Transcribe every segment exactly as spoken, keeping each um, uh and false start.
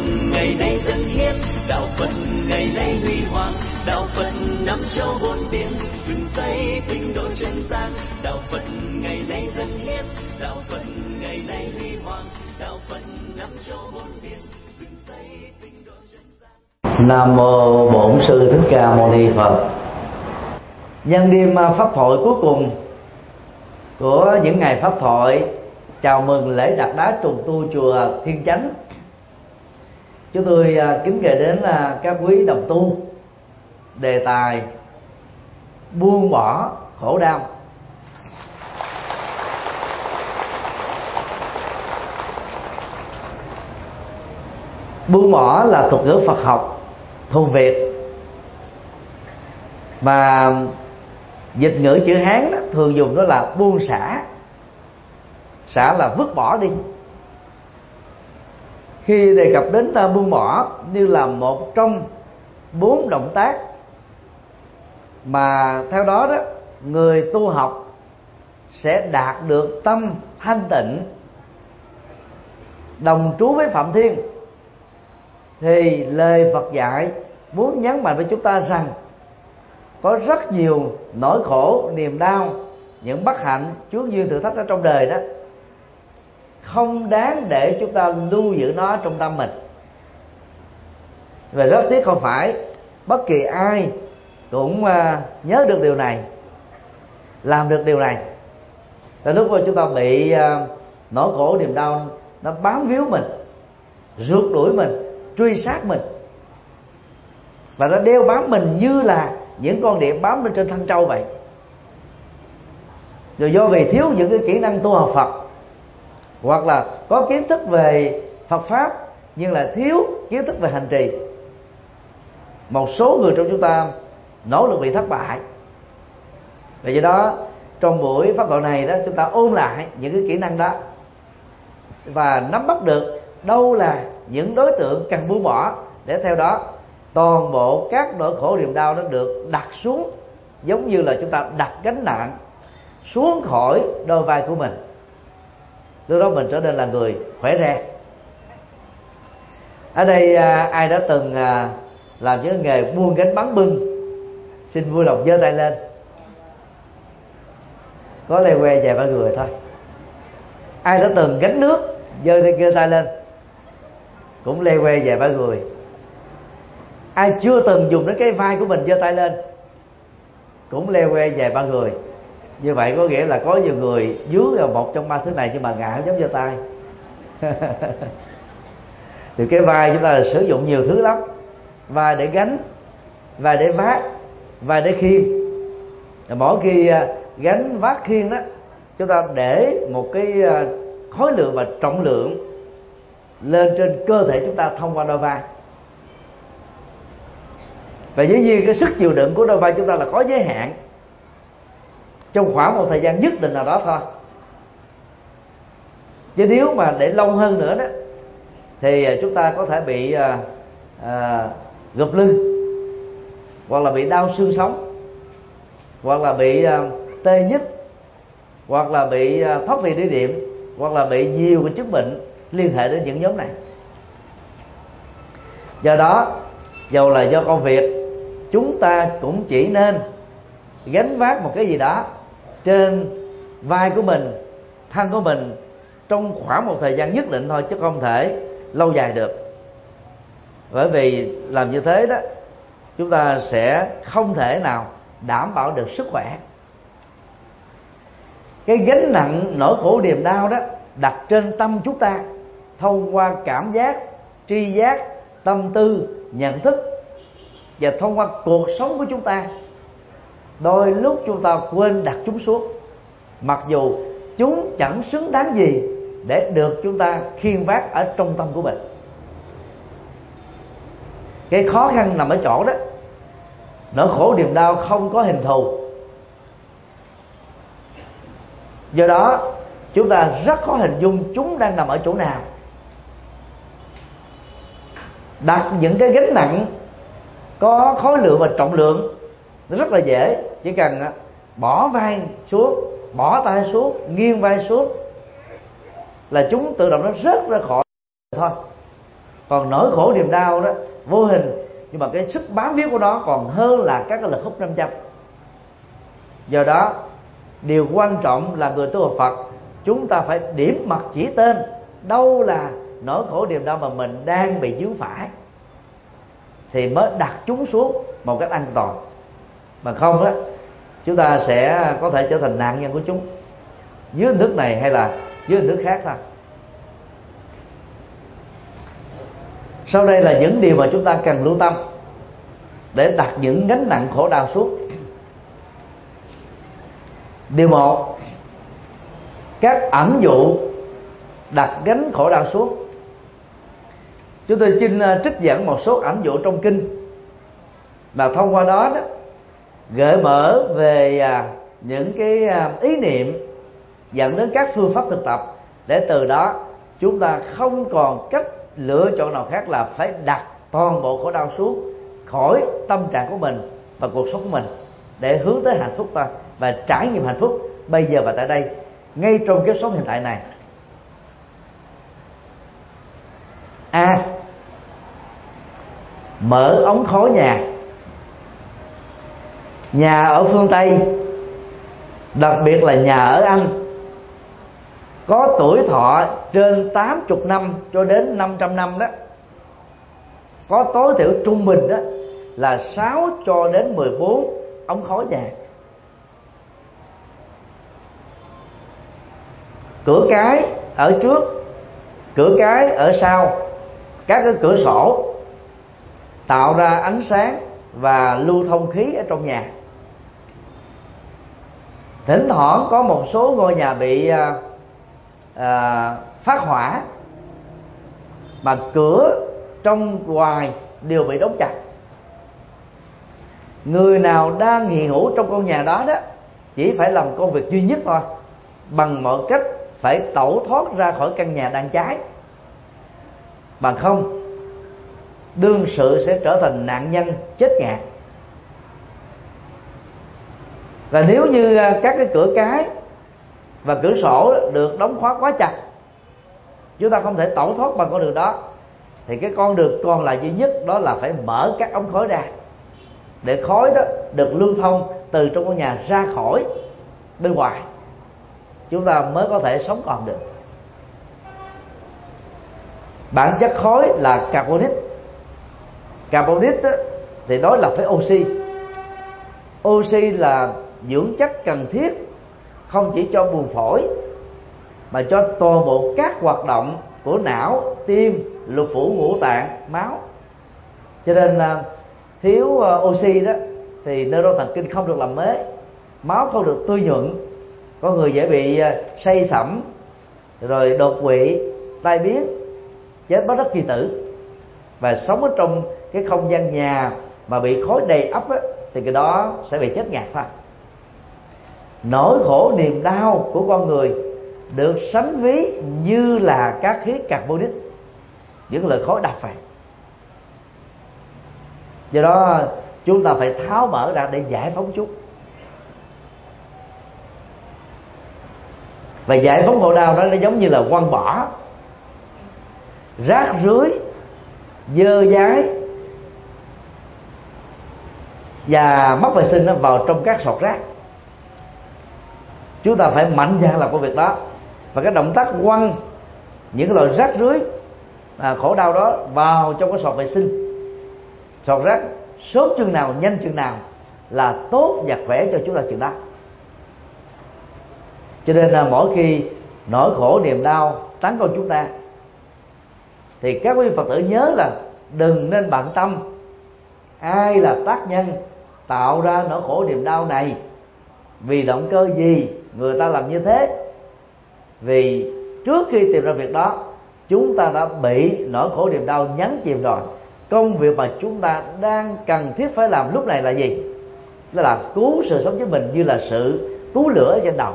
ngày nay dân hiến, đạo Phật ngày nay huy hoàng, đạo Phật năm châu bốn biển, dựng xây tinh độ chân gian. Đạo Phật ngày nay dân hiến, đạo Phật ngày nay huy hoàng, đạo Phật năm châu bốn biển, dựng xây tinh độ chân gian. Nam mô Bổn Sư Thích Ca Mâu Ni Phật. Nhân đêm pháp thoại cuối cùng của những ngày pháp thoại chào mừng lễ đặt đá trùng tu chùa Thiên Chánh, chúng tôi kính gửi đến các quý đồng tu đề tài buông bỏ khổ đau. Buông bỏ là thuật ngữ Phật học thuần Việt, mà dịch ngữ chữ Hán đó, thường dùng đó là buông xả. Xả là vứt bỏ đi. Khi đề cập đến ta buông bỏ như là một trong bốn động tác mà theo đó đó người tu học sẽ đạt được tâm thanh tịnh, đồng trú với Phạm Thiên, thì lời Phật dạy muốn nhấn mạnh với chúng ta rằng có rất nhiều nỗi khổ, niềm đau, những bất hạnh, chướng duyên, thử thách ở trong đời đó không đáng để chúng ta lưu giữ nó trong tâm mình. Và rất tiếc không phải bất kỳ ai cũng nhớ được điều này, làm được điều này. Tại lúc mà chúng ta bị nỗi khổ, niềm đau nó bám víu mình, rượt đuổi mình, truy sát mình, và nó đeo bám mình như là những con điện bám lên trên thân trâu vậy. Rồi do vì thiếu những cái kỹ năng tu học Phật, hoặc là có kiến thức về Phật pháp nhưng là thiếu kiến thức về hành trì, một số người trong chúng ta nỗ lực bị thất bại. Vì vậy đó, trong buổi pháp thoại này đó, chúng ta ôn lại những cái kỹ năng đó và nắm bắt được đâu là những đối tượng cần buông bỏ, để theo đó toàn bộ các nỗi khổ niềm đau nó được đặt xuống, giống như là chúng ta đặt gánh nặng xuống khỏi đôi vai của mình. Lúc đó mình trở nên là người khỏe re. Ở đây ai đã từng làm những nghề buông gánh bán bưng, xin vui lòng giơ tay lên. Có lê que vài ba người thôi. Ai đã từng gánh nước, giơ giơ tay lên. Cũng lê que vài ba người. Ai chưa từng dùng đến cái vai của mình giơ tay lên, cũng lê que vài ba người. Như vậy có nghĩa là có nhiều người dướng vào một trong ba thứ này nhưng mà ngại không dám giơ tay. Thì cái vai chúng ta là sử dụng nhiều thứ lắm: vai để gánh, vai để vác, vai để khiêng. Mỗi khi gánh vác khiêng đó, chúng ta để một cái khối lượng và trọng lượng lên trên cơ thể chúng ta thông qua đôi vai. Và dĩ nhiên cái sức chịu đựng của đôi vai chúng ta là có giới hạn, trong khoảng một thời gian nhất định nào đó thôi. Chứ nếu mà để lâu hơn nữa đó thì chúng ta có thể bị à, à, gục lưng, hoặc là bị đau xương sống, hoặc là bị à, tê nhức, hoặc là bị à, thoát vị đĩa điểm, hoặc là bị nhiều cái chứng bệnh liên hệ đến những nhóm này. Do đó, dầu là do công việc, chúng ta cũng chỉ nên gánh vác một cái gì đó trên vai của mình, thân của mình trong khoảng một thời gian nhất định thôi, chứ không thể lâu dài được. Bởi vì làm như thế đó, chúng ta sẽ không thể nào đảm bảo được sức khỏe. Cái gánh nặng nỗi khổ niềm đau đó đặt trên tâm chúng ta thông qua cảm giác, tri giác, tâm tư, nhận thức, và thông qua cuộc sống của chúng ta. Đôi lúc chúng ta quên đặt chúng xuống, mặc dù chúng chẳng xứng đáng gì để được chúng ta khiêng vác ở trong tâm của mình. Cái khó khăn nằm ở chỗ đó, nỗi khổ niềm đau không có hình thù. Do đó chúng ta rất khó hình dung chúng đang nằm ở chỗ nào. Đặt những cái gánh nặng có khối lượng và trọng lượng rất là dễ, chỉ cần bỏ vai xuống, bỏ tay xuống, nghiêng vai xuống là chúng tự động nó rớt ra khỏi thôi. Còn nỗi khổ niềm đau đó vô hình, nhưng mà cái sức bám víu của nó còn hơn là các cái lực hút nam châm. Do đó điều quan trọng là người tu học Phật, chúng ta phải điểm mặt chỉ tên đâu là nỗi khổ niềm đau mà mình đang bị vướng phải, thì mới đặt chúng xuống một cách an toàn. Mà không đó, chúng ta sẽ có thể trở thành nạn nhân của chúng, dưới hình thức này hay là dưới hình thức khác thôi. Sau đây là những điều mà chúng ta cần lưu tâm để đặt những gánh nặng khổ đau xuống. Điều một, các ẩn dụ đặt gánh khổ đau xuống. Chúng tôi xin trích dẫn một số ẩn dụ trong kinh, mà thông qua đó, đó gợi mở về những cái ý niệm dẫn đến các phương pháp thực tập, để từ đó chúng ta không còn cách lựa chọn nào khác là phải đặt toàn bộ khổ đau xuống khỏi tâm trạng của mình và cuộc sống của mình, để hướng tới hạnh phúc ta và trải nghiệm hạnh phúc bây giờ và tại đây, ngay trong kiếp sống hiện tại này. A. Mở ống khói nhà. Nhà ở phương Tây, đặc biệt là nhà ở Anh, có tuổi thọ trên tám mươi năm cho đến năm trăm năm đó, có tối thiểu trung bình đó là sáu cho đến mười bốn ống khói nhà. Cửa cái ở trước, cửa cái ở sau, các cái cửa sổ tạo ra ánh sáng và lưu thông khí ở trong nhà. Thỉnh thoảng có một số ngôi nhà bị à, à, phát hỏa, mà cửa trong ngoài đều bị đóng chặt. Người nào đang hiện hữu trong căn nhà đó đó chỉ phải làm công việc duy nhất thôi, bằng mọi cách phải tẩu thoát ra khỏi căn nhà đang cháy, bằng không đương sự sẽ trở thành nạn nhân chết ngạt. Và nếu như các cái cửa cái và cửa sổ được đóng khóa quá chặt, chúng ta không thể tẩu thoát bằng con đường đó, thì cái con đường còn lại duy nhất đó là phải mở các ống khói ra, để khói đó được lưu thông từ trong căn nhà ra khỏi bên ngoài, chúng ta mới có thể sống còn được. Bản chất khói là carbonic. Carbonic thì nói là phải oxy. Oxy là dưỡng chất cần thiết không chỉ cho buồng phổi mà cho toàn bộ các hoạt động của não, tim, lục phủ, ngũ tạng, máu. Cho nên thiếu oxy đó thì neuron thần kinh không được làm mới, máu không được tươi nhuận, có người dễ bị say sẩm, rồi đột quỵ, tai biến, chết bất đắc kỳ tử. Và sống ở trong cái không gian nhà mà bị khói đầy ắp á, thì cái đó sẽ bị chết ngạt thôi. Nỗi khổ niềm đau của con người được sánh ví như là các khí carbonic, những lời khói đặc vậy. Do đó chúng ta phải tháo mở ra để giải phóng chúng. Và giải phóng khổ đau đó nó giống như là quăng bỏ rác rưới, dơ dái và mất vệ sinh nó vào trong các sọt rác. Chúng ta phải mạnh dạn làm công việc đó. Và cái động tác quăng những cái loại rác rưới à, khổ đau đó vào trong cái sọt vệ sinh, sọt rác sớm chừng nào, nhanh chừng nào là tốt và khỏe cho chúng ta chừng đó. Cho nên là mỗi khi nỗi khổ niềm đau tấn công chúng ta, thì các quý Phật tử nhớ là đừng nên bận tâm ai là tác nhân tạo ra nỗi khổ niềm đau này, vì động cơ gì người ta làm như thế. Vì trước khi tìm ra việc đó, chúng ta đã bị nỗi khổ niềm đau nhấn chìm rồi. Công việc mà chúng ta đang cần thiết phải làm lúc này là gì? Đó là cứu sự sống của mình như là sự cứu lửa trên đầu,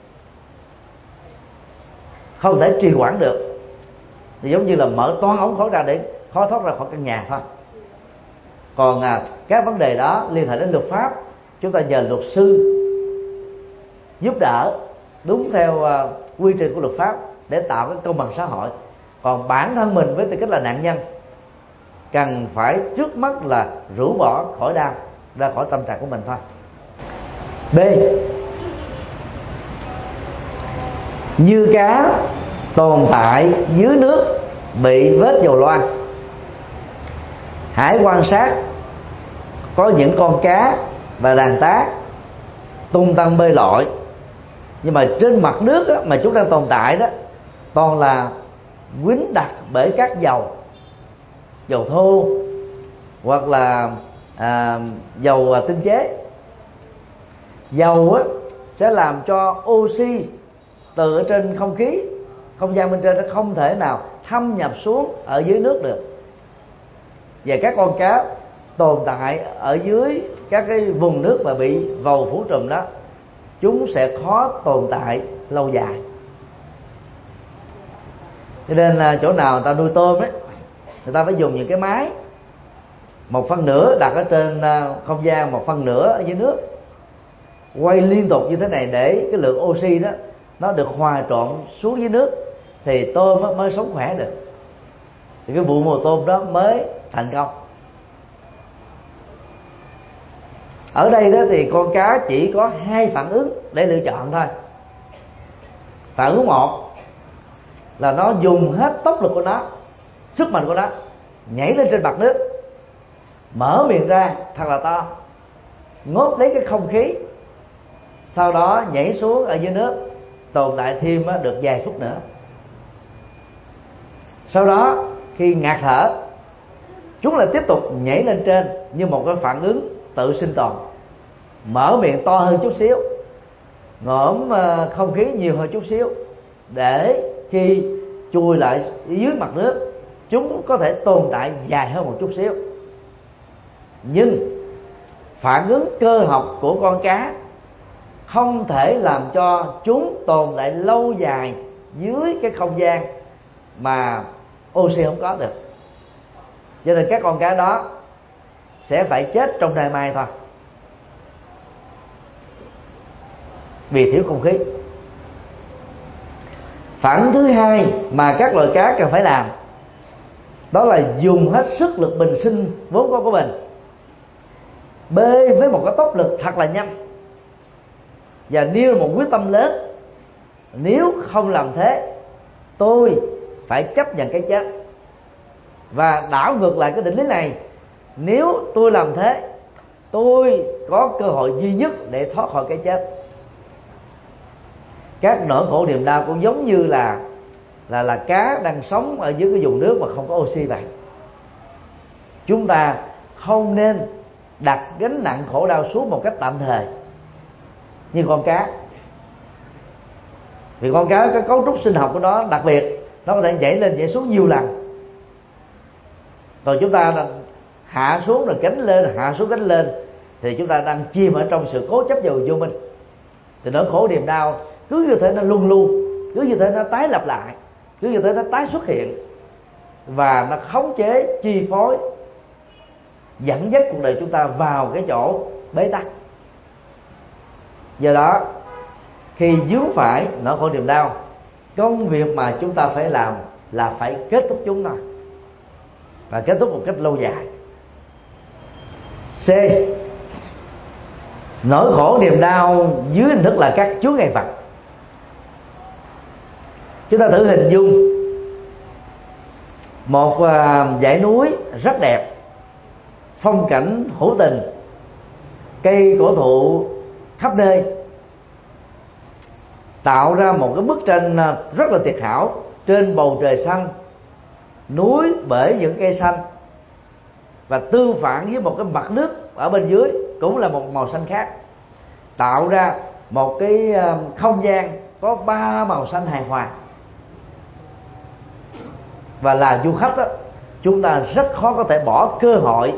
không thể trì hoãn được. Thì giống như là mở toan ống khói ra để khói thoát ra khỏi căn nhà thôi. Còn à, các vấn đề đó liên hệ đến luật pháp, chúng ta nhờ luật sư giúp đỡ đúng theo uh, quy trình của luật pháp để tạo cái công bằng xã hội. Còn bản thân mình với tư cách là nạn nhân cần phải trước mắt là rũ bỏ khỏi đau ra khỏi tâm trạng của mình thôi. B. Như cá tồn tại dưới nước bị vết dầu loang. Hãy quan sát có những con cá và đàn tá tung tăng bơi lội, nhưng mà trên mặt nước đó, mà chúng đang tồn tại đó toàn là quýnh đặc bởi các dầu, dầu thô hoặc là à, dầu tinh chế. Dầu á, sẽ làm cho oxy từ ở trên không khí, không gian bên trên nó không thể nào thâm nhập xuống ở dưới nước được. Và các con cá tồn tại ở dưới các cái vùng nước mà bị vầu phủ trùm đó, chúng sẽ khó tồn tại lâu dài. Cho nên chỗ nào người ta nuôi tôm ấy, người ta phải dùng những cái máy một phân nửa đặt ở trên không gian, một phân nửa ở dưới nước, quay liên tục như thế này để cái lượng oxy đó nó được hòa trộn xuống dưới nước, thì tôm mới sống khỏe được, thì cái vụ mùa tôm đó mới thành công. Ở đây đó thì con cá chỉ có hai phản ứng để lựa chọn thôi. Phản ứng một là nó dùng hết tốc lực của nó, sức mạnh của nó, nhảy lên trên mặt nước, mở miệng ra thật là to, ngốt lấy cái không khí, sau đó nhảy xuống ở dưới nước, tồn tại thêm được vài phút nữa. Sau đó khi ngạt thở, chúng lại tiếp tục nhảy lên trên như một cái phản ứng tự sinh tồn, mở miệng to hơn chút xíu, ngõm không khí nhiều hơn chút xíu, để khi chui lại dưới mặt nước chúng có thể tồn tại dài hơn một chút xíu. Nhưng phản ứng cơ học của con cá không thể làm cho chúng tồn tại lâu dài dưới cái không gian mà oxy không có được. Cho nên các con cá đó sẽ phải chết trong nay mai thôi, vì thiếu không khí. Phản ứng thứ hai mà các loài cá cần phải làm, đó là dùng hết sức lực bình sinh vốn có của mình, bơi với một cái tốc lực thật là nhanh, và nêu một quyết tâm lớn: nếu không làm thế, tôi phải chấp nhận cái chết. Và đảo ngược lại cái định lý này: nếu tôi làm thế, tôi có cơ hội duy nhất để thoát khỏi cái chết. Các nỗi khổ niềm đau cũng giống như là là là cá đang sống ở dưới cái vùng nước mà không có oxy vậy. Chúng ta không nên đặt gánh nặng khổ đau xuống một cách tạm thời như con cá, vì con cá cái cấu trúc sinh học của nó đặc biệt, nó có thể nhảy lên nhảy xuống nhiều lần. Còn chúng ta là hạ xuống rồi gánh lên, hạ xuống gánh lên, thì chúng ta đang chìm ở trong sự cố chấp vào vô minh. Thì nỗi khổ niềm đau cứ như thế nó luân lưu, cứ như thế nó tái lặp lại, cứ như thế nó tái xuất hiện, và nó khống chế, chi phối, dẫn dắt cuộc đời chúng ta vào cái chỗ bế tắc. Do đó, khi vướng phải nỗi khổ niềm đau, công việc mà chúng ta phải làm là phải kết thúc chúng thôi, và kết thúc một cách lâu dài. C. Nỗi khổ niềm đau dưới hình thức là các chướng ngại vật. Chúng ta thử hình dung một dãy núi rất đẹp, phong cảnh hữu tình, cây cổ thụ khắp nơi, tạo ra một cái bức tranh rất là tuyệt hảo. Trên bầu trời xanh, núi bởi những cây xanh, và tương phản với một cái mặt nước ở bên dưới cũng là một màu xanh khác, tạo ra một cái không gian có ba màu xanh hài hòa. Và là du khách đó, chúng ta rất khó có thể bỏ cơ hội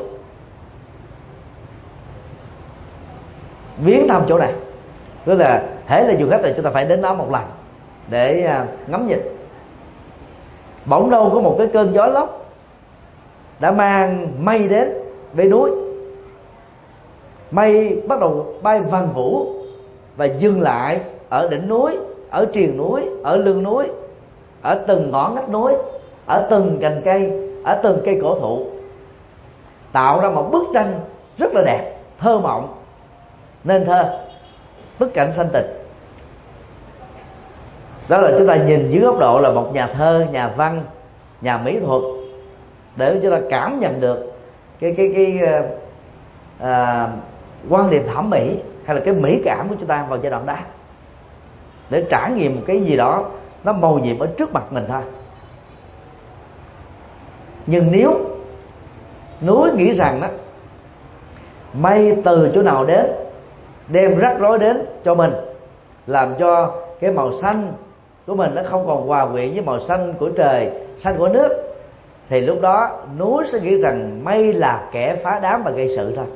viếng thăm chỗ này. Tức là hễ là du khách thì chúng ta phải đến đó một lần để ngắm nhìn. Bỗng đâu có một cái cơn gió lốc đã mang mây đến với núi. Mây bắt đầu bay vần vũ và dừng lại ở đỉnh núi, ở triền núi, ở lưng núi, ở từng ngõ ngách núi, ở từng cành cây, ở từng cây cổ thụ. tạo ra một bức tranh rất là đẹp, thơ mộng, nên thơ, bức cảnh sanh tịch. Đó là chúng ta nhìn dưới góc độ là một nhà thơ, nhà văn, nhà mỹ thuật, để chúng ta cảm nhận được cái cái cái à, quan niệm thẩm mỹ hay là cái mỹ cảm của chúng ta vào giai đoạn đó, để trải nghiệm một cái gì đó nó mầu nhiệm ở trước mặt mình thôi. Nhưng nếu núi nghĩ rằng đó, mây từ chỗ nào đến đem rắc rối đến cho mình, làm cho cái màu xanh của mình nó không còn hòa quyện với màu xanh của trời, xanh của nước, thì lúc đó núi sẽ nghĩ rằng mây là kẻ phá đám và gây sự thôi.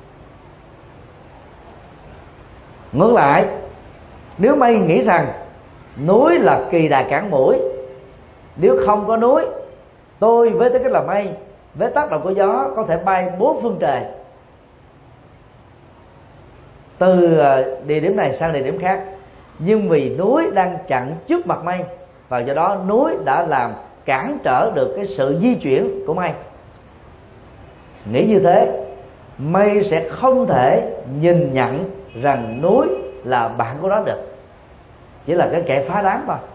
Ngược lại, nếu mây nghĩ rằng núi là kỳ đà cản mũi, nếu không có núi, tôi với tư cách là mây, với tác động của gió có thể bay bốn phương trời, từ địa điểm này sang địa điểm khác, nhưng vì núi đang chặn trước mặt mây, và do đó núi đã làm cản trở được cái sự di chuyển của mây. Nghĩ như thế, mây sẽ không thể nhìn nhận rằng núi là bạn của nó được, chỉ là cái kẻ phá đám thôi.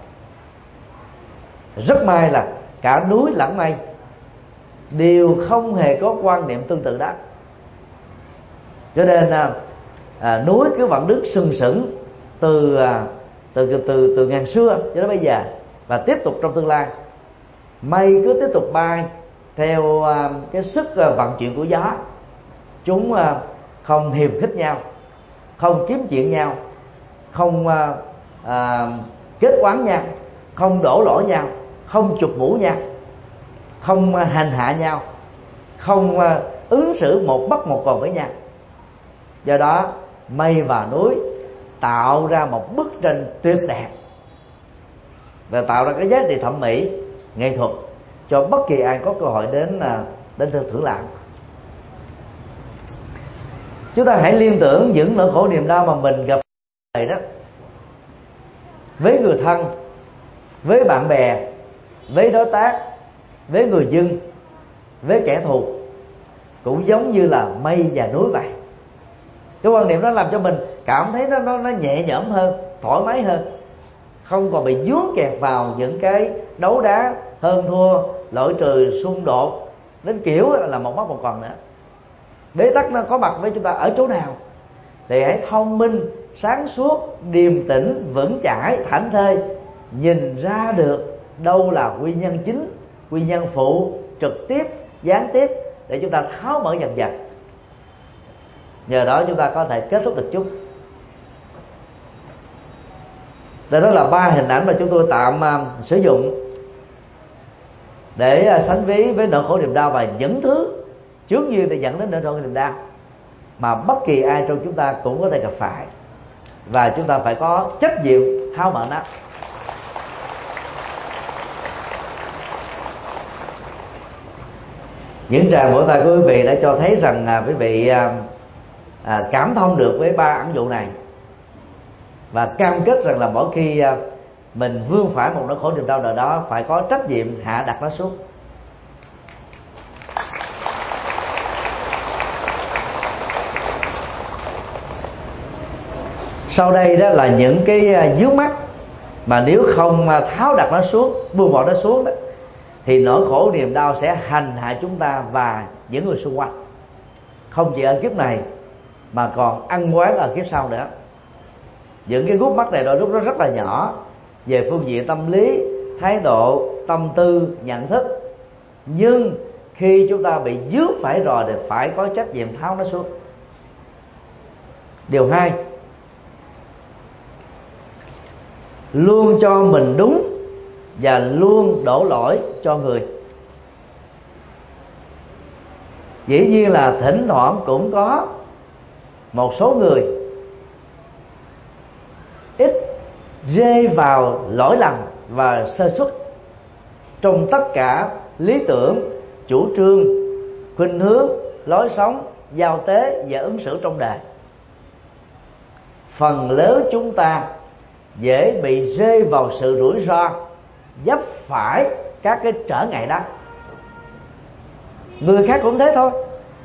Rất may là cả núi lẫn mây đều không hề có quan niệm tương tự đó, cho nên à, núi cứ vẫn đứng sừng sững từ à, từ từ từ từ ngàn xưa cho đến bây giờ, và tiếp tục trong tương lai. Mây cứ tiếp tục bay theo à, cái sức à, vận chuyển của gió. Chúng à, không hiềm khích nhau, không kiếm chuyện nhau, không à, à, kết oán nhau, không đổ lỗi nhau, không chụp mũ nhau, không à, hành hạ nhau, không à, ứng xử một bắt một còn với nhau. Do đó mây và núi tạo ra một bức tranh tuyệt đẹp và tạo ra cái giá trị thẩm mỹ, nghệ thuật cho bất kỳ ai có cơ hội đến đến thưởng lãm. Chúng ta hãy liên tưởng những nỗi khổ niềm đau mà mình gặp phải đó, với người thân, với bạn bè, với đối tác, với người dân, với kẻ thù, cũng giống như là mây và núi vậy. Cái quan niệm đó làm cho mình cảm thấy nó, nó, nó nhẹ nhõm hơn, thoải mái hơn, không còn bị vướng kẹt vào những cái đấu đá, hơn thua, loại trừ, xung đột đến kiểu là một mất một còn nữa. Bế tắc nó có mặt với chúng ta ở chỗ nào thì hãy thông minh, sáng suốt, điềm tĩnh, vững chãi, thảnh thơi, nhìn ra được đâu là nguyên nhân chính, nguyên nhân phụ, trực tiếp, gián tiếp, để chúng ta tháo mở dần dần. Nhờ đó chúng ta có thể kết thúc được chút. Đó là ba hình ảnh mà chúng tôi tạm uh, sử dụng để uh, sánh ví với nỗi khổ niềm đau và những thứ trước duyên để dẫn đến nỗi khổ niềm đau mà bất kỳ ai trong chúng ta cũng có thể gặp phải, và chúng ta phải có trách nhiệm tháo mở nó. Những tràng vỗ tay của quý vị đã cho thấy rằng uh, quý vị uh, À, cảm thông được với ba ẩn dụ này, và cam kết rằng là mỗi khi à, mình vướng phải một nỗi khổ niềm đau nào đó phải có trách nhiệm hạ đặt nó xuống. Sau đây đó là những cái à, vướng mắc mà nếu không à, tháo đặt nó xuống, buông bỏ nó xuống đó, thì nỗi khổ niềm đau sẽ hành hạ chúng ta và những người xung quanh, không chỉ ở kiếp này mà còn ăn quán ở kiếp sau nữa. Những cái gút mắt này đôi lúc nó rất là nhỏ về phương diện tâm lý, thái độ, tâm tư, nhận thức, nhưng khi chúng ta bị dướng phải rồi thì phải có trách nhiệm tháo nó xuống. Điều hai, luôn cho mình đúng và luôn đổ lỗi cho người. Dĩ nhiên là thỉnh thoảng cũng có một số người ít rơi vào lỗi lầm và sơ suất trong tất cả lý tưởng, chủ trương, khuynh hướng, lối sống, giao tế và ứng xử trong đời. Phần lớn chúng ta dễ bị rơi vào sự rủi ro, vấp phải các cái trở ngại đó. Người khác cũng thế thôi.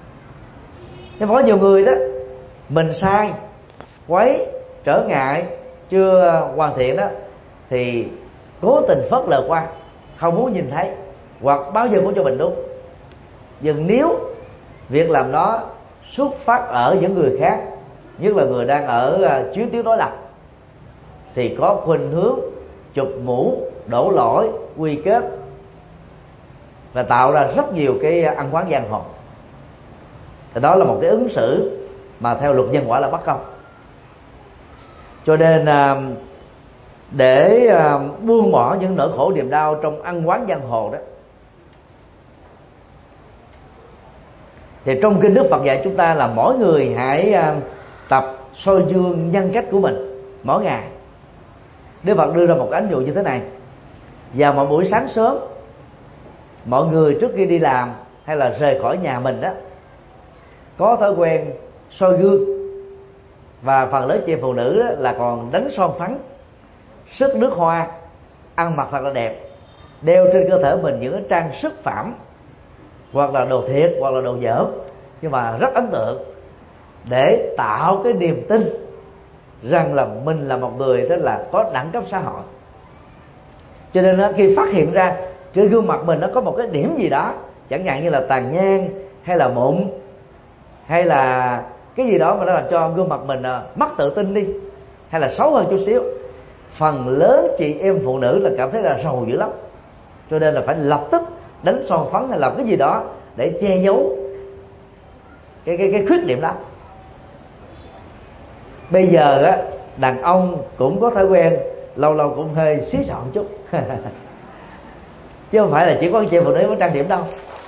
Nhưng mà có nhiều người đó, mình sai, quấy, trở ngại, chưa hoàn thiện đó, thì cố tình phớt lờ qua, không muốn nhìn thấy, hoặc bao giờ muốn cho mình đúng. Nhưng nếu việc làm đó xuất phát ở những người khác, nhất là người đang ở chiến tuyến đối lập, thì có khuynh hướng chụp mũ, đổ lỗi, quy kết và tạo ra rất nhiều cái ăn quán giang hồ. Thì đó là một cái ứng xử mà theo luật nhân quả là bất công. Cho nên để buông bỏ những nỗi khổ niềm đau trong ăn quán giang hồ đó, thì trong kinh Đức Phật dạy chúng ta là mỗi người hãy tập soi gương nhân cách của mình mỗi ngày. Đức Phật đưa ra một ánh dụ như thế này: vào một buổi sáng sớm, mọi người trước khi đi làm hay là rời khỏi nhà mình đó, có thói quen soi gương, và phần lớn chị phụ nữ đó là còn đánh son phấn, sức nước hoa, ăn mặc thật là đẹp, đeo trên cơ thể mình những cái trang sức phẩm, hoặc là đồ thiệt hoặc là đồ dởm, nhưng mà rất ấn tượng, để tạo cái niềm tin rằng là mình là một người đó là có đẳng cấp xã hội. Cho nên đó, khi phát hiện ra trên gương mặt mình nó có một cái điểm gì đó, chẳng hạn như là tàn nhang hay là mụn hay là cái gì đó mà nó làm cho gương mặt mình mất tự tin đi, hay là xấu hơn chút xíu, phần lớn chị em phụ nữ là cảm thấy là rầu dữ lắm. Cho nên là phải lập tức đánh son phấn hay làm cái gì đó để che giấu cái cái cái khuyết điểm đó. Bây giờ á, đàn ông cũng có thói quen lâu lâu cũng hơi xí xọn chút chứ không phải là chỉ có chị phụ nữ mới trang điểm đâu.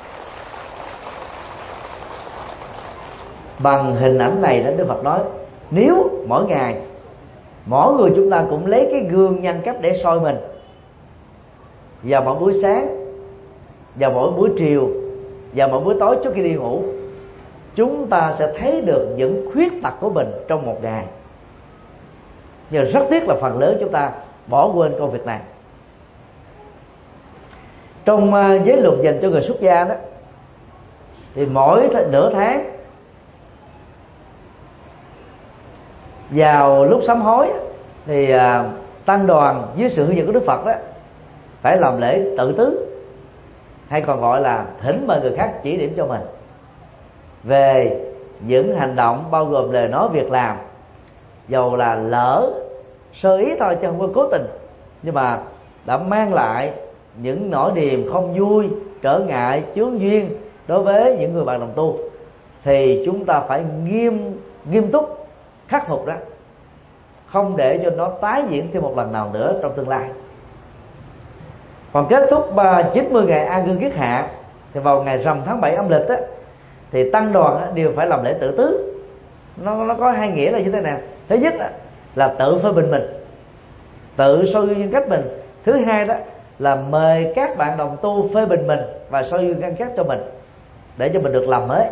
Bằng hình ảnh này đó, Đức Phật nói nếu mỗi ngày mỗi người chúng ta cũng lấy cái gương nhân cách để soi mình, vào mỗi buổi sáng, vào mỗi buổi chiều, vào mỗi buổi tối trước khi đi ngủ, chúng ta sẽ thấy được những khuyết tật của mình trong một ngày. Nhưng rất tiếc là phần lớn chúng ta bỏ quên công việc này. Trong giới luật dành cho người xuất gia đó, thì mỗi nửa tháng vào lúc sám hối thì tăng đoàn dưới sự hướng dẫn của Đức Phật đó phải làm lễ tự tứ, hay còn gọi là thỉnh mời người khác chỉ điểm cho mình về những hành động bao gồm lời nói việc làm, dầu là lỡ sơ ý thôi chứ không có cố tình, nhưng mà đã mang lại những nỗi niềm không vui, trở ngại, chướng duyên đối với những người bạn đồng tu, thì chúng ta phải nghiêm nghiêm túc khắc phục đó, không để cho nó tái diễn thêm một lần nào nữa trong tương lai. Còn kết thúc chín mươi ngày an cư kiết hạ thì vào ngày rằm tháng bảy âm lịch đó, thì tăng đoàn đều phải làm lễ tự tứ. Nó nó có hai nghĩa là như thế nào? Thứ nhất là tự phê bình mình, tự soi gương nhân cách mình. Thứ hai đó là mời các bạn đồng tu phê bình mình và soi gương nhân cách cho mình, để cho mình được làm mới.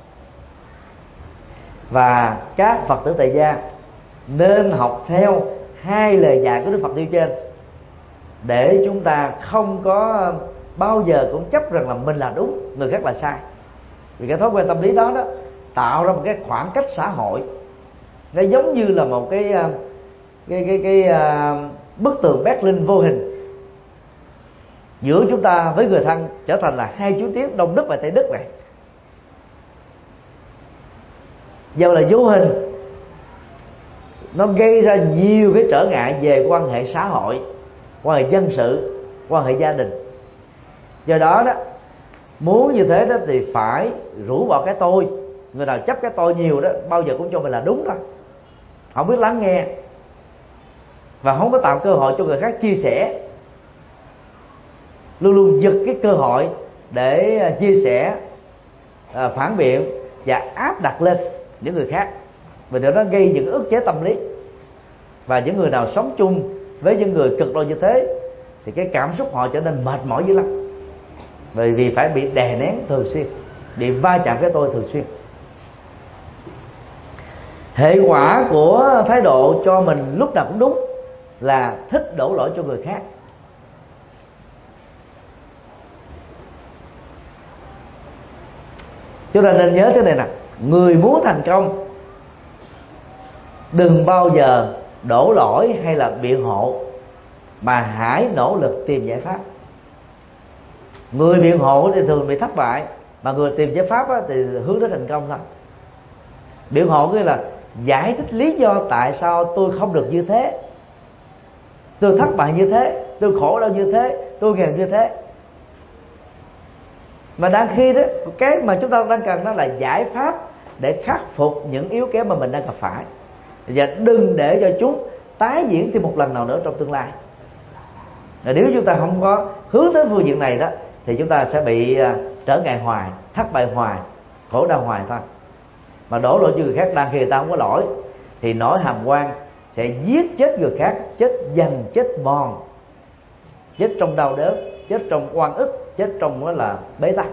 Và các Phật tử tại gia nên học theo hai lời dạy của Đức Phật nêu trên, để chúng ta không có bao giờ cũng chấp rằng là mình là đúng, người khác là sai. Vì cái thói quen tâm lý đó đó tạo ra một cái khoảng cách xã hội, nó giống như là một cái cái cái cái, cái bức tường Berlin vô hình giữa chúng ta với người thân, trở thành là hai chiến tuyến Đông Đức và Tây Đức này. Do là vô hình, nó gây ra nhiều cái trở ngại về quan hệ xã hội, quan hệ dân sự, quan hệ gia đình. Do đó đó, muốn như thế đó thì phải rũ bỏ cái tôi. Người nào chấp cái tôi nhiều đó bao giờ cũng cho mình là đúng thôi, không biết lắng nghe và không có tạo cơ hội cho người khác chia sẻ, luôn luôn giật cái cơ hội để chia sẻ, phản biện và áp đặt lên những người khác. Vì điều đó gây những ức chế tâm lý. Và những người nào sống chung với những người cực đoan như thế thì cái cảm xúc họ trở nên mệt mỏi dữ lắm, bởi vì phải bị đè nén thường xuyên, bị va chạm cái tôi thường xuyên. Hệ quả của thái độ cho mình lúc nào cũng đúng là thích đổ lỗi cho người khác. Chúng ta nên nhớ thế này nè: người muốn thành công đừng bao giờ đổ lỗi hay là biện hộ, mà hãy nỗ lực tìm giải pháp. Người biện hộ thì thường bị thất bại, mà người tìm giải pháp thì hướng đến thành công thôi. Biện hộ nghĩa là giải thích lý do tại sao tôi không được như thế, tôi thất bại như thế, tôi khổ đau như thế, tôi nghèo như thế. Mà đang khi đó, cái mà chúng ta đang cần đó là giải pháp để khắc phục những yếu kém mà mình đang gặp phải, và đừng để cho chúng tái diễn thêm một lần nào nữa trong tương lai. Và nếu chúng ta không có hướng đến phương diện này đó, thì chúng ta sẽ bị trở ngại hoài, thất bại hoài, khổ đau hoài thôi. Mà đổ lỗi cho người khác đang khi người ta không có lỗi, thì nỗi hàm oan sẽ giết chết người khác, chết dần, chết mòn, chết trong đau đớn, chết trong oan ức, chết trong đó là bế tắc.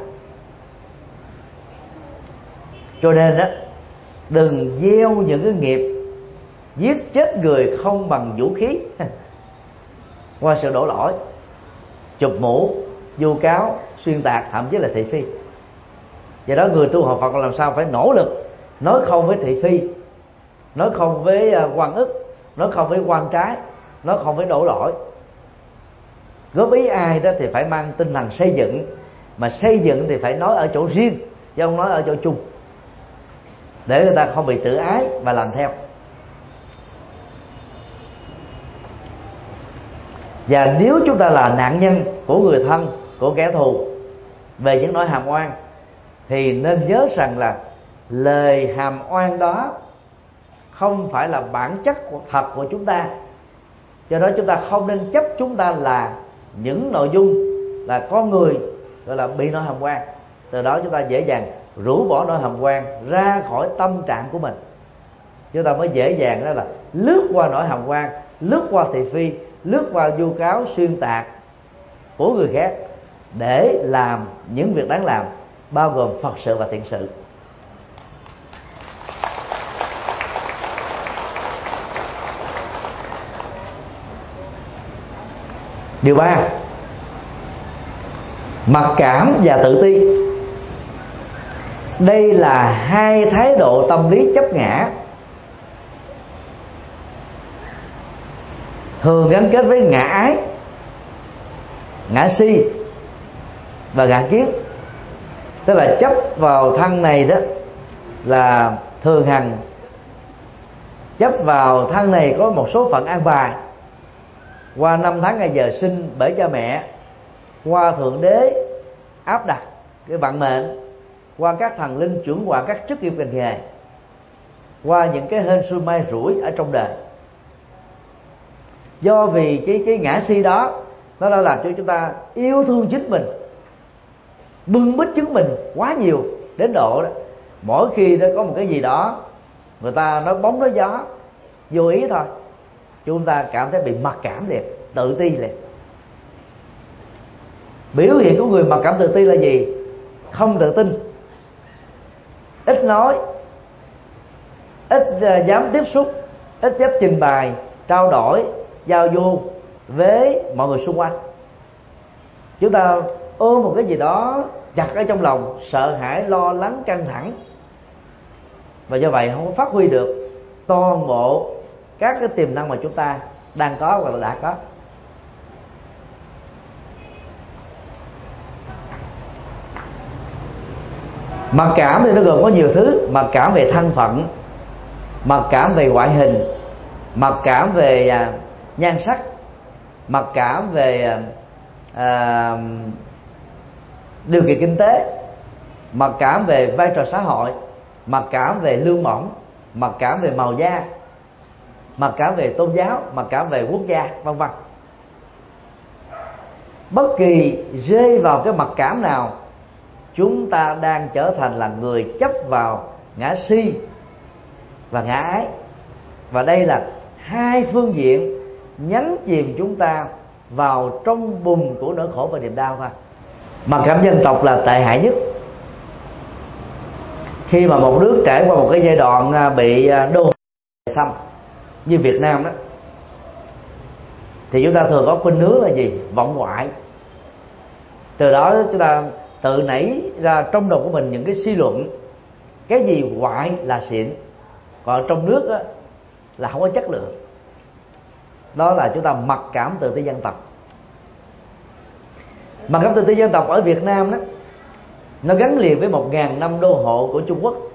Cho nên đó, đừng gieo những cái nghiệp giết chết người không bằng vũ khí qua sự đổ lỗi, chụp mũ, vu cáo, xuyên tạc, thậm chí là thị phi. Do đó người tu học Phật làm sao phải nỗ lực nói không với thị phi, nói không với oan ức, nói không với oan trái, nói không với đổ lỗi. Góp ý ai đó thì phải mang tinh thần xây dựng, mà xây dựng thì phải nói ở chỗ riêng chứ không nói ở chỗ chung, để người ta không bị tự ái và làm theo. Và nếu chúng ta là nạn nhân của người thân, của kẻ thù về những nỗi hàm oan, thì nên nhớ rằng là lời hàm oan đó không phải là bản chất thật của chúng ta. Do đó chúng ta không nên chấp chúng ta là những nội dung, là con người gọi là bị nỗi hàm oan. Từ đó chúng ta dễ dàng rũ bỏ nỗi hàm oan ra khỏi tâm trạng của mình. Chúng ta mới dễ dàng đó là lướt qua nỗi hàm oan, lướt qua thị phi, lướt qua vu cáo xuyên tạc của người khác để làm những việc đáng làm, bao gồm Phật sự và thiện sự. Điều ba, mặc cảm và tự ti. Đây là hai thái độ tâm lý chấp ngã, thường gắn kết với ngã ái, ngã si và ngã kiến. Tức là chấp vào thân này đó là thường hằng, chấp vào thân này có một số phận an bài qua năm tháng ngày giờ sinh bởi cha mẹ, qua thượng đế áp đặt cái vận mệnh, qua các thần linh chuẩn hòa các chức nghiệp ngành nghề, qua những cái hên xui may rủi ở trong đời. Do vì cái cái ngã si đó, nó đã làm cho chúng ta yêu thương chính mình, bưng bít chính mình quá nhiều, đến độ đó mỗi khi nó có một cái gì đó người ta nói bóng nói gió vô ý thôi, chúng ta cảm thấy bị mặc cảm liền, tự ti liền. Biểu hiện của người mặc cảm tự ti là gì? Không tự tin, ít nói, ít dám tiếp xúc, ít dám trình bày, trao đổi, giao du với mọi người xung quanh. Chúng ta ôm một cái gì đó chặt ở trong lòng, sợ hãi, lo lắng, căng thẳng, và do vậy không phát huy được toàn bộ các cái tiềm năng mà chúng ta đang có hoặc là đã có. Mặc cảm thì nó gồm có nhiều thứ: mặc cảm về thân phận, mặc cảm về ngoại hình, mặc cảm về à, nhan sắc, mặc cảm về à, điều kiện kinh tế, mặc cảm về vai trò xã hội, mặc cảm về lương bổng, mặc cảm về màu da, mặc cảm về tôn giáo, mặc cảm về quốc gia, vân vân. Bất kỳ rơi vào cái mặc cảm nào, chúng ta đang trở thành là người chấp vào ngã si và ngã ái. Và đây là hai phương diện nhấn chìm chúng ta vào trong bùn của nỗi khổ và niềm đau thôi. Mặc cảm dân tộc là tệ hại nhất. Khi mà một nước trải qua một cái giai đoạn bị đô xâm như Việt Nam đó, thì chúng ta thường có khuynh hướng là gì? Vọng ngoại. Từ đó chúng ta tự nảy ra trong đầu của mình những cái suy luận cái gì ngoại là xịn, còn trong nước á, là không có chất lượng. Đó là chúng ta mặc cảm tự ti dân tộc. Mặc cảm tự ti dân tộc ở Việt Nam đó, nó gắn liền với một ngàn năm đô hộ của Trung Quốc.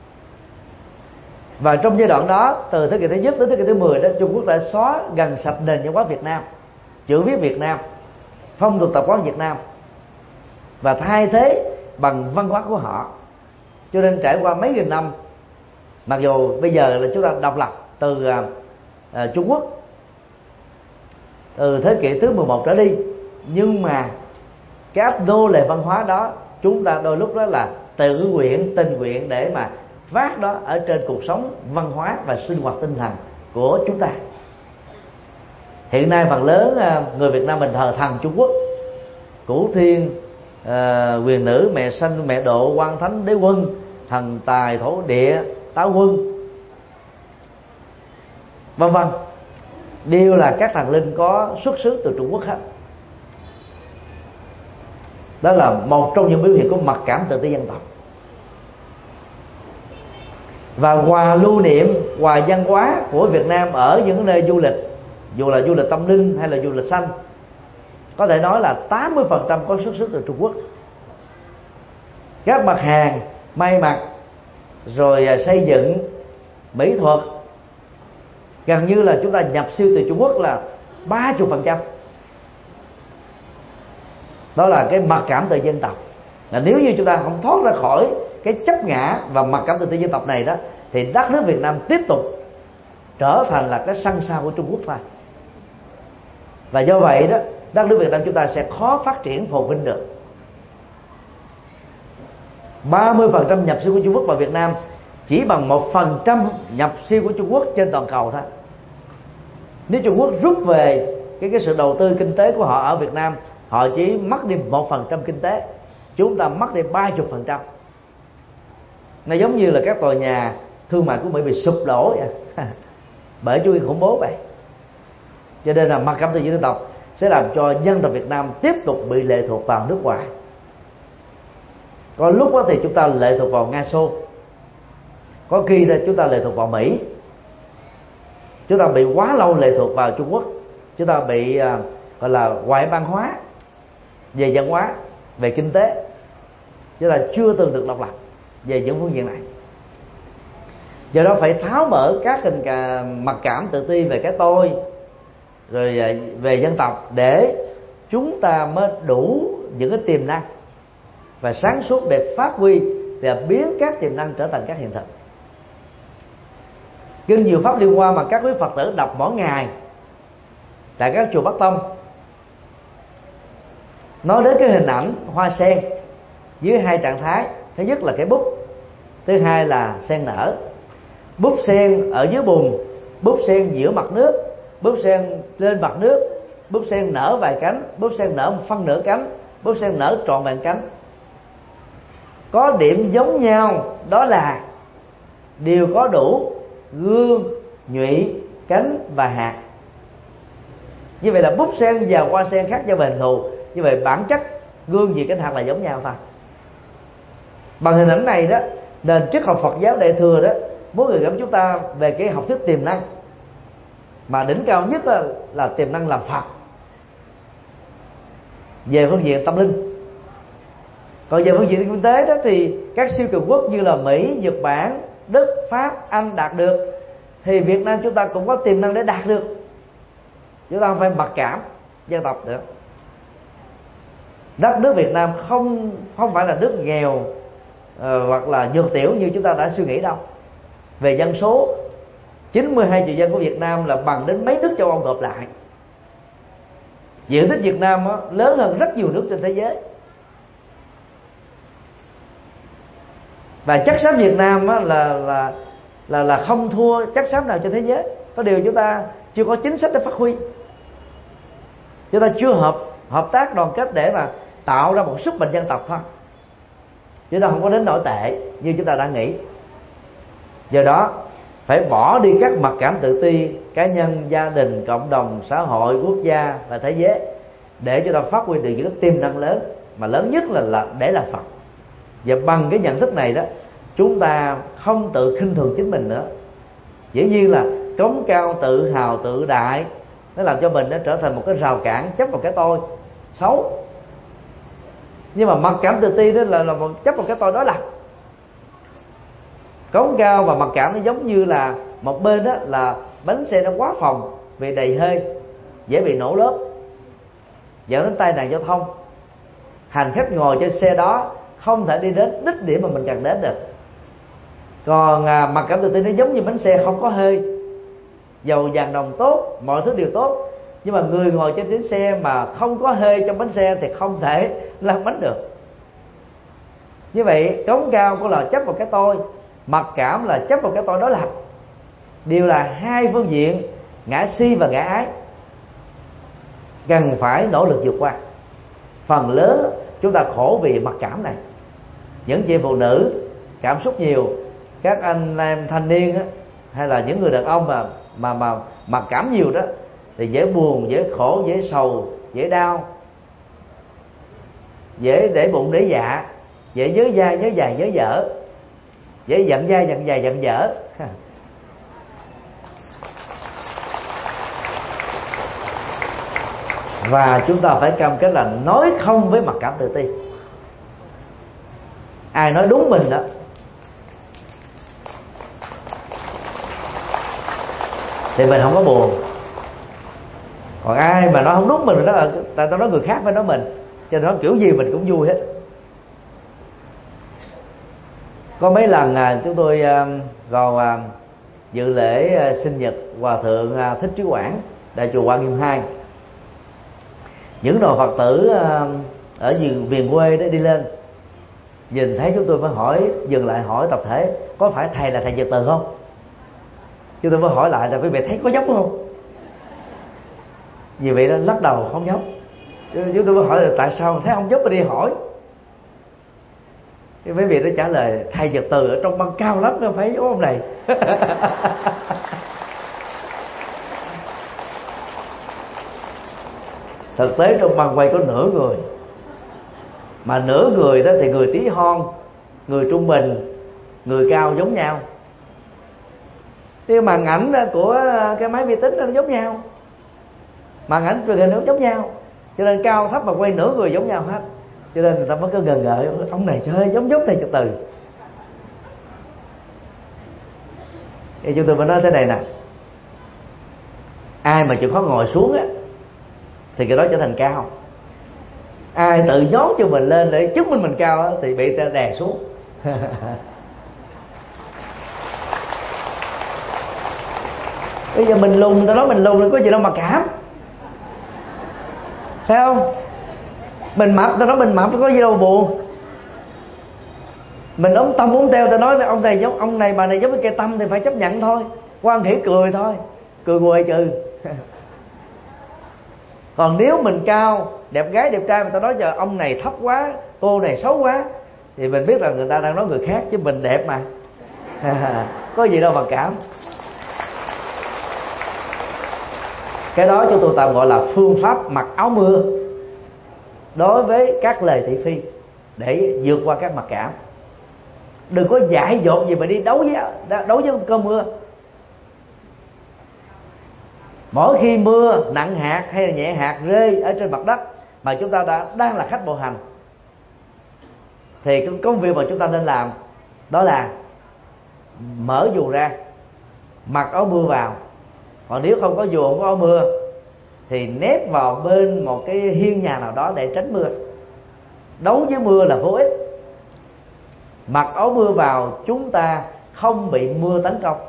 Và trong giai đoạn đó, từ thế kỷ thứ nhất đến thế kỷ thứ mười đó, Trung Quốc đã xóa gần sạch nền văn hóa Việt Nam, chữ viết Việt Nam, phong tục tập quán Việt Nam, và thay thế bằng văn hóa của họ. Cho nên trải qua mấy nghìn năm, mặc dù bây giờ là chúng ta độc lập từ uh, uh, Trung Quốc từ thế kỷ thứ mười một trở đi, nhưng mà cái áp nô lệ văn hóa đó chúng ta đôi lúc đó là tự nguyện, tình nguyện để mà vác đó ở trên cuộc sống văn hóa và sinh hoạt tinh thần của chúng ta. Hiện nay phần lớn người Việt Nam mình thờ thần Trung Quốc, Cửu Thiên, uh, Quyền Nữ, Mẹ Sanh, Mẹ Độ, Quan Thánh, Đế Quân, Thần Tài, Thổ Địa, Táo Quân, vân vân, đều là các thần linh có xuất xứ từ Trung Quốc hết. Đó là một trong những biểu hiện của mặc cảm tự ti dân tộc. Và quà lưu niệm, quà văn hóa của Việt Nam ở những nơi du lịch, dù là du lịch tâm linh hay là du lịch xanh, có thể nói là tám mươi phần trăm có xuất xứ từ Trung Quốc. Các mặt hàng may mặc, rồi xây dựng, mỹ thuật, gần như là chúng ta nhập siêu từ Trung Quốc là ba mươi phần trăm. Đó là cái mặc cảm tự dân tộc. Là nếu như chúng ta không thoát ra khỏi cái chấp ngã và mặc cảm tự ti dân tộc này đó, thì đất nước Việt Nam tiếp tục trở thành là cái sân sau của Trung Quốc thôi. Và do vậy đó, đất nước Việt Nam chúng ta sẽ khó phát triển phồn vinh được. ba mươi phần trăm nhập siêu của Trung Quốc vào Việt Nam chỉ bằng một phần trăm nhập siêu của Trung Quốc trên toàn cầu thôi. Nếu Trung Quốc rút về cái, cái sự đầu tư kinh tế của họ ở Việt Nam, họ chỉ mất đi một phần trăm kinh tế, chúng ta mất đi ba mươi phần trăm. Nó giống như là các tòa nhà thương mại của Mỹ bị sụp đổ vậy bởi chủ nghĩa khủng bố vậy. Cho nên là mặc cảm tự ti dân tộc sẽ làm cho dân tộc Việt Nam tiếp tục bị lệ thuộc vào nước ngoài. Có lúc đó thì chúng ta lệ thuộc vào Nga Xô, có khi là chúng ta lệ thuộc vào Mỹ. Chúng ta bị quá lâu lệ thuộc vào Trung Quốc, chúng ta bị uh, gọi là ngoại văn hóa về văn hóa, về kinh tế. Chúng ta chưa từng được độc lập về những phương diện này. Do đó phải tháo mở các hình cả mặc cảm tự ti về cái tôi, rồi về dân tộc, để chúng ta mới đủ những cái tiềm năng và sáng suốt để phát huy và biến các tiềm năng trở thành các hiện thực. Kinh Diệu Pháp Liên Hoa mà các quý Phật tử đọc mỗi ngày tại các chùa Bắc Tông nói đến cái hình ảnh hoa sen dưới hai trạng thái. Thứ nhất là cái búp, thứ hai là sen nở. Búp sen ở dưới bùn, búp sen giữa mặt nước, búp sen lên mặt nước, búp sen nở vài cánh, búp sen nở một phân nửa cánh, búp sen nở trọn vẹn cánh. Có điểm giống nhau, đó là đều có đủ gương, nhụy, cánh và hạt. Như vậy là búp sen và hoa sen khác nhau về hình thù, như vậy bản chất gương, nhụy, cánh, hạt là giống nhau thôi. Bằng hình ảnh này đó, nền triết học Phật giáo Đại thừa đó muốn gửi gắm chúng ta về cái học thuyết tiềm năng, mà đỉnh cao nhất là, là tiềm năng làm Phật về phương diện tâm linh. Còn về phương diện kinh tế đó thì các siêu cường quốc như là Mỹ, Nhật Bản, Đức, Pháp, Anh đạt được, thì Việt Nam chúng ta cũng có tiềm năng để đạt được. Chúng ta không phải mặc cảm dân tộc nữa. Đất nước Việt Nam không không phải là nước nghèo uh, hoặc là nhược tiểu như chúng ta đã suy nghĩ đâu. Về dân số, chín mươi hai triệu dân của Việt Nam là bằng đến mấy nước châu Âu gộp lại. Diện tích Việt Nam đó, lớn hơn rất nhiều nước trên thế giới. Và chất xám Việt Nam đó là là là là không thua chất xám nào trên thế giới. Có điều chúng ta chưa có chính sách để phát huy. Chúng ta chưa hợp hợp tác đoàn kết để mà tạo ra một sức mạnh dân tộc thôi. Chúng ta không có đến nổi tệ như chúng ta đã nghĩ. Do đó phải bỏ đi các mặc cảm tự ti cá nhân, gia đình, cộng đồng, xã hội, quốc gia và thế giới, để chúng ta phát huy được những tiềm năng lớn, mà lớn nhất là, là để làm Phật. Và bằng cái nhận thức này đó, chúng ta không tự khinh thường chính mình nữa. Dĩ nhiên là cống cao, tự hào, tự đại nó làm cho mình nó trở thành một cái rào cản, chấp vào cái tôi xấu. Nhưng mà mặc cảm tự ti đó là, là một chấp vào cái tôi đó là cống cao và mặc cảm nó giống như là một bên đó là bánh xe nó quá phồng vì đầy hơi, dễ bị nổ lớp, dẫn đến tai nạn giao thông. Hành khách ngồi trên xe đó không thể đi đến đích điểm mà mình cần đến được. Còn à, mặc cảm tự ti nó giống như bánh xe không có hơi, dầu vàng đồng tốt, mọi thứ đều tốt, nhưng mà người ngồi trên chuyến xe mà không có hơi trong bánh xe thì không thể lăn bánh được. Như vậy cống cao của là chấp vào cái tôi, mặc cảm là chấp vào cái tôi đó lập, đều là hai phương diện ngã si và ngã ái, cần phải nỗ lực vượt qua. Phần lớn chúng ta khổ vì mặc cảm này. Những chị phụ nữ cảm xúc nhiều, các anh em thanh niên á, hay là những người đàn ông mà mà mà mặc cảm nhiều đó thì dễ buồn, dễ khổ, dễ sầu, dễ đau, dễ để bụng để dạ, dễ nhớ dai nhớ dài nhớ dở, dễ giận dai giận dài giận dở. Và chúng ta phải cam kết là nói không với mặc cảm tự ti. Ai nói đúng mình đó thì mình không có buồn. Còn ai mà nói không đúng mình đó là tại tao nói người khác phải nói mình, cho nên nói kiểu gì mình cũng vui hết. Có mấy lần à, chúng tôi à, vào à, dự lễ à, sinh nhật Hòa thượng à, Thích Trí Quảng tại chùa Quan Nghiêm hai. Những đoàn Phật tử à, ở vùng miền quê đó đi lên, nhìn thấy chúng tôi mới hỏi, dừng lại hỏi tập thể: có phải thầy là thầy Nhật Từ không? Chúng tôi mới hỏi lại là quý vị thấy có giống không? Vì vậy đó lắc đầu không giống. Chúng tôi mới hỏi là tại sao thấy không giống mà đi hỏi. Cái mấy vị đó trả lời: thầy Nhật Từ ở trong băng cao lắm, nó phải giống ông này. Thực tế trong băng quay có nửa người, mà nửa người đó thì người tí hon, người trung bình, người cao giống nhau. Cái màn ảnh của cái máy vi tính nó giống nhau, màn ảnh truyền hình nó giống nhau, cho nên cao thấp mà quay nửa người giống nhau hết. Cho nên người ta mới có ngần ngợ: ông này trời ơi, giống giống thầy Nhật Từ. Thì chúng tôi mới nói thế này nè: ai mà chịu khó ngồi xuống á thì cái đó trở thành cao. Ai tự nhón cho mình lên để chứng minh mình cao á thì bị ta đè xuống. Bây giờ mình lùn, ta nói mình lùn, có gì đâu mà cảm, phải không? Mình mập, ta nói mình mập, có gì đâu mà buồn. Mình ống tâm ống teo, ta nói ông này giống ông này, bà này giống cái cây tâm thì phải chấp nhận thôi, quan hỷ cười thôi, cười quề trừ. Còn nếu mình cao, đẹp gái đẹp trai mà ta nói giờ ông này thấp quá, cô này xấu quá, thì mình biết là người ta đang nói người khác, chứ mình đẹp mà. Có gì đâu mà cảm. Cái đó chúng tôi tạm gọi là phương pháp mặc áo mưa đối với các lời thị phi, để vượt qua các mặc cảm. Đừng có dại dột gì mà đi đấu với đấu với cơn mưa. Mỗi khi mưa nặng hạt hay là nhẹ hạt rơi ở trên mặt đất mà chúng ta đã đang là khách bộ hành, thì cái công việc mà chúng ta nên làm đó là mở dù ra, mặc áo mưa vào. Còn nếu không có dù, không có áo mưa thì nép vào bên một cái hiên nhà nào đó để tránh mưa. Đấu với mưa là vô ích. Mặc áo mưa vào, chúng ta không bị mưa tấn công.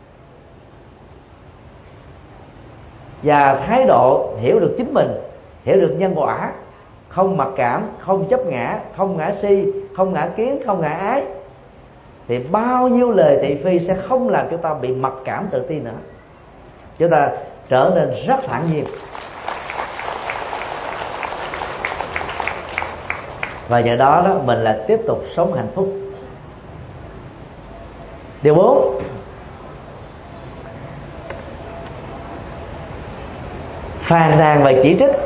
Và thái độ hiểu được chính mình, hiểu được nhân quả, không mặc cảm, không chấp ngã, không ngã si, không ngã kiến, không ngã ái, thì bao nhiêu lời thị phi sẽ không làm chúng ta bị mặc cảm tự ti nữa. Chúng ta trở nên rất thản nhiên. Và nhờ đó đó mình là tiếp tục sống hạnh phúc. Điều bốn, phàn nàn và chỉ trích.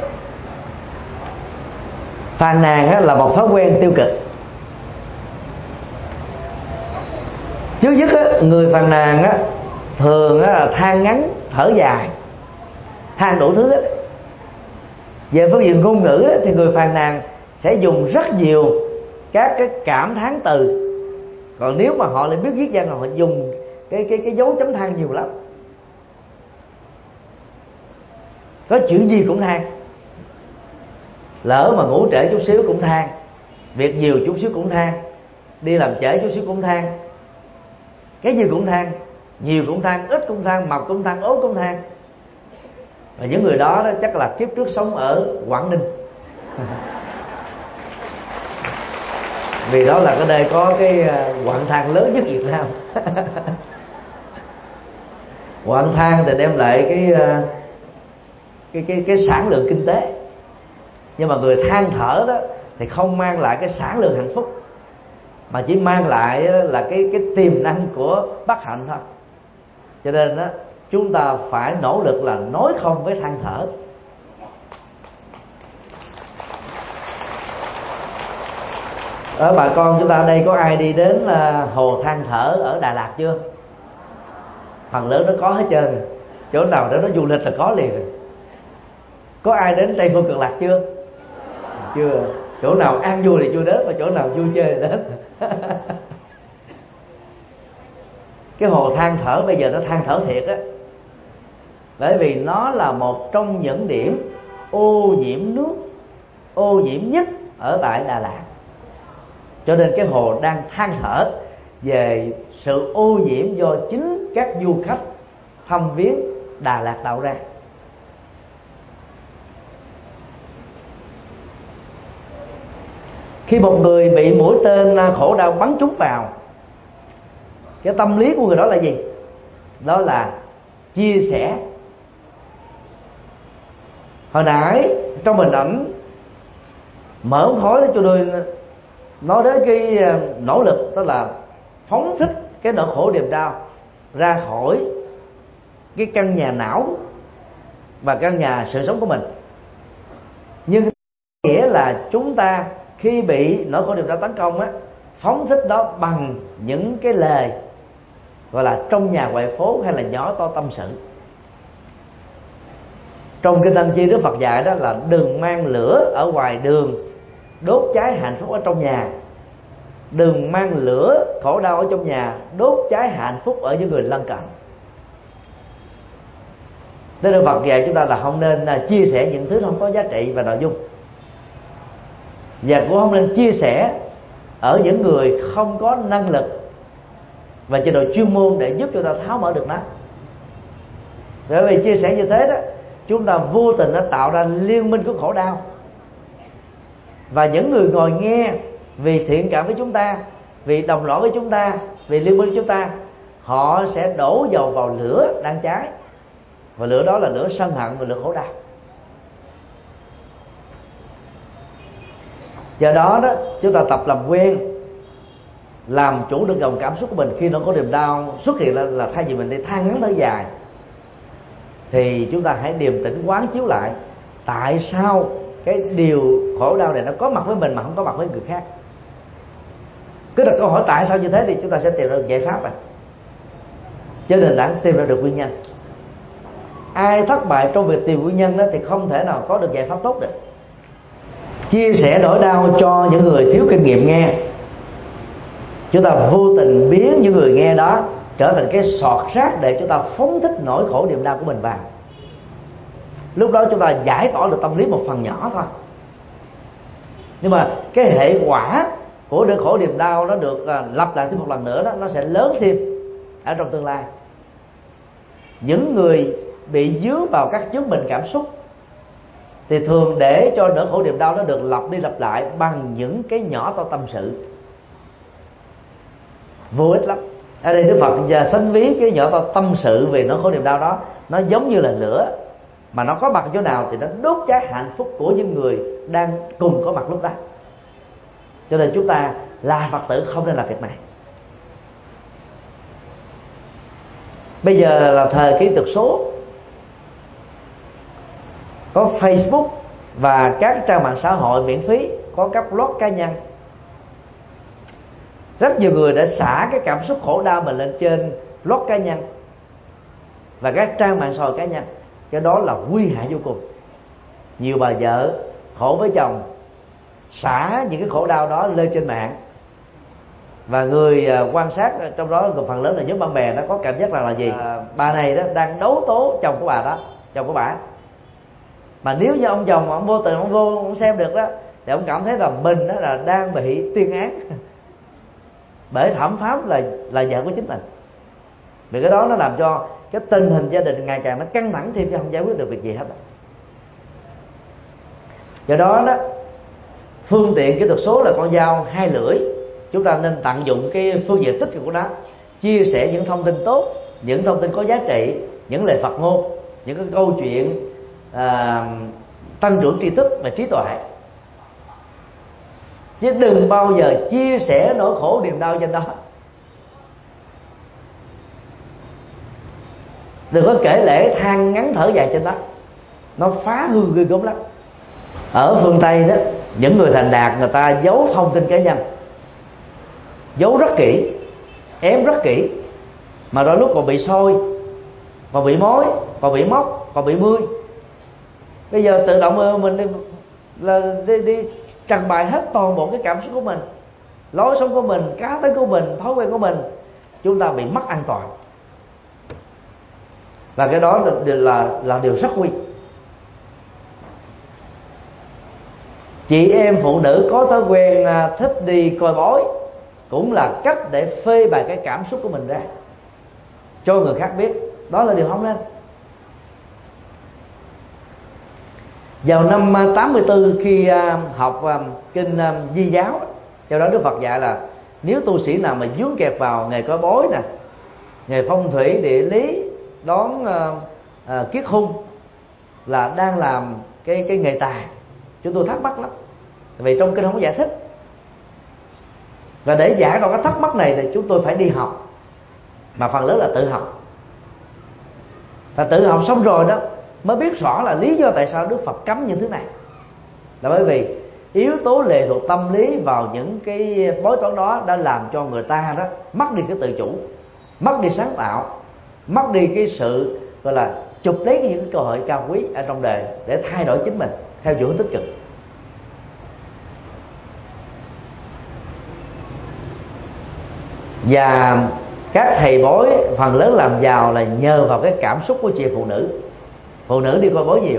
Phàn nàn là một thói quen tiêu cực. Trước nhất á, người phàn nàn á, thường á, là than ngắn thở dài, than đủ thứ á. Về phương diện ngôn ngữ á, thì người phàn nàn sẽ dùng rất nhiều các cái cảm thán từ. Còn nếu mà họ lại biết viết văn, họ dùng cái cái cái dấu chấm than nhiều lắm. Có chuyện gì cũng than, lỡ mà ngủ trễ chút xíu cũng than, việc nhiều chút xíu cũng than, đi làm trễ chút xíu cũng than, cái gì cũng than, nhiều cũng than, ít cũng than, mập cũng than, ốm cũng than. Và những người đó, đó chắc là kiếp trước sống ở Quảng Ninh vì đó là cái nơi có cái quặng than lớn nhất Việt Nam. Quặng than thì đem lại cái cái cái cái sản lượng kinh tế, nhưng mà người than thở đó thì không mang lại cái sản lượng hạnh phúc, mà chỉ mang lại là cái cái tiềm năng của bất hạnh thôi. Cho nên đó, chúng ta phải nỗ lực là nói không với than thở. Ở bà con chúng ta ở đây có ai đi đến là hồ than thở ở Đà Lạt chưa? Phần lớn nó có hết trơn, chỗ nào để nó du lịch là có liền. Có ai đến Tây Phương Cực Lạc chưa? Chưa. Chỗ nào an vui thì chưa đến, và chỗ nào vui chơi thì đến. Cái hồ than thở bây giờ nó than thở thiệt á, bởi vì nó là một trong những điểm ô nhiễm nước, ô nhiễm nhất ở tại Đà Lạt. Cho nên cái hồ đang than thở về sự ô nhiễm do chính các du khách thăm viếng Đà Lạt tạo ra. Khi một người bị mũi tên khổ đau bắn trúng vào, cái tâm lý của người đó là gì? Đó là chia sẻ. Hồi nãy trong hình ảnh mở ống khói đó, cho tôi nói đến cái nỗ lực, đó là phóng thích cái nỗi khổ niềm đau ra khỏi cái căn nhà não và căn nhà sự sống của mình. Nhưng nghĩa là chúng ta khi bị nỗi khổ niềm đau tấn công á, phóng thích đó bằng những cái lời gọi là trong nhà ngoài phố hay là nhỏ to tâm sự. Trong kinh Tăng Chi, Đức Phật dạy đó là đừng mang lửa ở ngoài đường đốt cháy hạnh phúc ở trong nhà, đừng mang lửa khổ đau ở trong nhà đốt cháy hạnh phúc ở những người lân cận. Nên Đức Phật dạy chúng ta là không nên chia sẻ những thứ không có giá trị và nội dung, và cũng không nên chia sẻ ở những người không có năng lực và trình độ chuyên môn để giúp cho ta tháo mở được nó. Bởi vì chia sẻ như thế đó, chúng ta vô tình đã tạo ra liên minh của khổ đau, và những người ngồi nghe vì thiện cảm với chúng ta, vì đồng lõa với chúng ta, vì liên minh với chúng ta, họ sẽ đổ dầu vào lửa đang cháy, và lửa đó là lửa sân hận và lửa khổ đau. Do đó đó, chúng ta tập làm quen làm chủ được dòng cảm xúc của mình. Khi nó có niềm đau xuất hiện là, là thay vì mình đi than ngắn thở dài, thì chúng ta hãy điềm tĩnh quán chiếu lại tại sao cái điều khổ đau này nó có mặt với mình mà không có mặt với người khác. Cứ đặt câu hỏi tại sao như thế thì chúng ta sẽ tìm ra được giải pháp. À, cho nên đã tìm ra được nguyên nhân. Ai thất bại trong việc tìm nguyên nhân đó thì không thể nào có được giải pháp tốt được. Chia sẻ nỗi đau cho những người thiếu kinh nghiệm nghe, chúng ta vô tình biến những người nghe đó trở thành cái sọt rác để chúng ta phóng thích nỗi khổ niềm đau của mình vào. Lúc đó chúng ta giải tỏa được tâm lý một phần nhỏ thôi, nhưng mà cái hệ quả của nỗi khổ niềm đau nó được lặp lại thêm một lần nữa đó, nó sẽ lớn thêm ở trong tương lai. Những người bị dướng vào các chứng bệnh cảm xúc thì thường để cho nỗi khổ niềm đau nó được lặp đi lặp lại bằng những cái nhỏ to tâm sự vô ích lắm. Ở đây Đức Phật giờ sánh ví cái nhỏ to tâm sự về nỗi khổ niềm đau đó, nó giống như là lửa, mà nó có mặt chỗ nào thì nó đốt cháy hạnh phúc của những người đang cùng có mặt lúc đó. Cho nên chúng ta là Phật tử không nên làm việc này. Bây giờ là thời kỹ thuật số, có Facebook và các trang mạng xã hội miễn phí, có các blog cá nhân. Rất nhiều người đã xả cái cảm xúc khổ đau mình lên trên blog cá nhân và các trang mạng xã hội cá nhân. Cái đó là nguy hại vô cùng. Nhiều bà vợ khổ với chồng xả những cái khổ đau đó lên trên mạng, và người quan sát trong đó phần lớn là nhóm bạn bè, nó có cảm giác là là gì? À, bà này đó đang đấu tố chồng của bà đó, chồng của bà. Mà nếu như ông chồng ông vô tình ông vô ông xem được đó, thì ông cảm thấy là mình đó là đang bị tuyên án bởi thẩm phán là là vợ của chính mình. Vì cái đó nó làm cho cái tình hình gia đình ngày càng nó căng thẳng thêm, chứ không giải quyết được việc gì hết. Do đó đó, phương tiện kỹ thuật số là con dao hai lưỡi. Chúng ta nên tận dụng cái phương diện tích cực của nó, chia sẻ những thông tin tốt, những thông tin có giá trị, những lời Phật ngôn, những cái câu chuyện à, tăng trưởng tri thức và trí tuệ, chứ đừng bao giờ chia sẻ nỗi khổ niềm đau trên đó. Đừng có kể lể than ngắn thở dài trên đó, nó phá hư ghê gớm lắm. Ở phương Tây đó, những người thành đạt người ta giấu thông tin cá nhân, giấu rất kỹ, ém rất kỹ, mà đôi lúc còn bị soi, còn bị mối, còn bị móc, còn bị mươi. Bây giờ tự động mình đi, là đi, đi tràn bày hết toàn bộ cái cảm xúc của mình, lối sống của mình, cá tính của mình, thói quen của mình. Chúng ta bị mất an toàn, và cái đó là là, là điều rất nguy. Chị em phụ nữ có thói quen thích đi coi bói cũng là cách để phơi bày cái cảm xúc của mình ra cho người khác biết. Đó là điều không nên. Vào năm tám mươi tư, khi học kinh Di giáo, do đó Đức Phật dạy là nếu tu sĩ nào mà vướng kẹt vào nghề coi bói nè, nghề phong thủy địa lý, đón uh, uh, kiết hung, là đang làm cái cái nghề tà. Chúng tôi thắc mắc lắm, vì trong kinh không có giải thích. Và để giải ra cái thắc mắc này thì chúng tôi phải đi học, mà phần lớn là tự học. Và tự học xong rồi đó mới biết rõ là lý do tại sao Đức Phật cấm những thứ này. Là bởi vì yếu tố lệ thuộc tâm lý vào những cái bói toán đó đã làm cho người ta đó mất đi cái tự chủ, mất đi sáng tạo, mất đi cái sự gọi là chụp lấy những cái cơ hội cao quý ở trong đời để thay đổi chính mình theo chiều hướng tích cực. Và các thầy bói phần lớn làm giàu là nhờ vào cái cảm xúc của chị phụ nữ. Phụ nữ đi coi bói nhiều.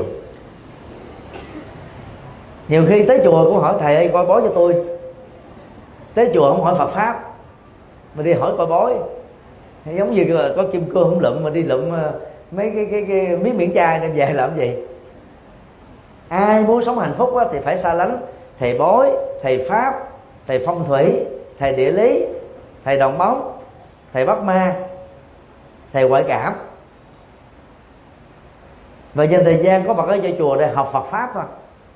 Nhiều khi tới chùa cũng hỏi thầy ơi coi bói cho tôi. Tới chùa không hỏi Phật pháp, mà đi hỏi coi bói. Giống như là có kim cương không lụm mà đi lụm mấy cái cái, cái miếng miệng chai đem về làm gì. Ai muốn sống hạnh phúc thì phải xa lánh thầy bói, thầy pháp, thầy phong thủy, thầy địa lý, thầy đồng bóng, thầy bắt ma, thầy ngoại cảm, và dành thời gian có mặt ở chùa để học Phật pháp thôi.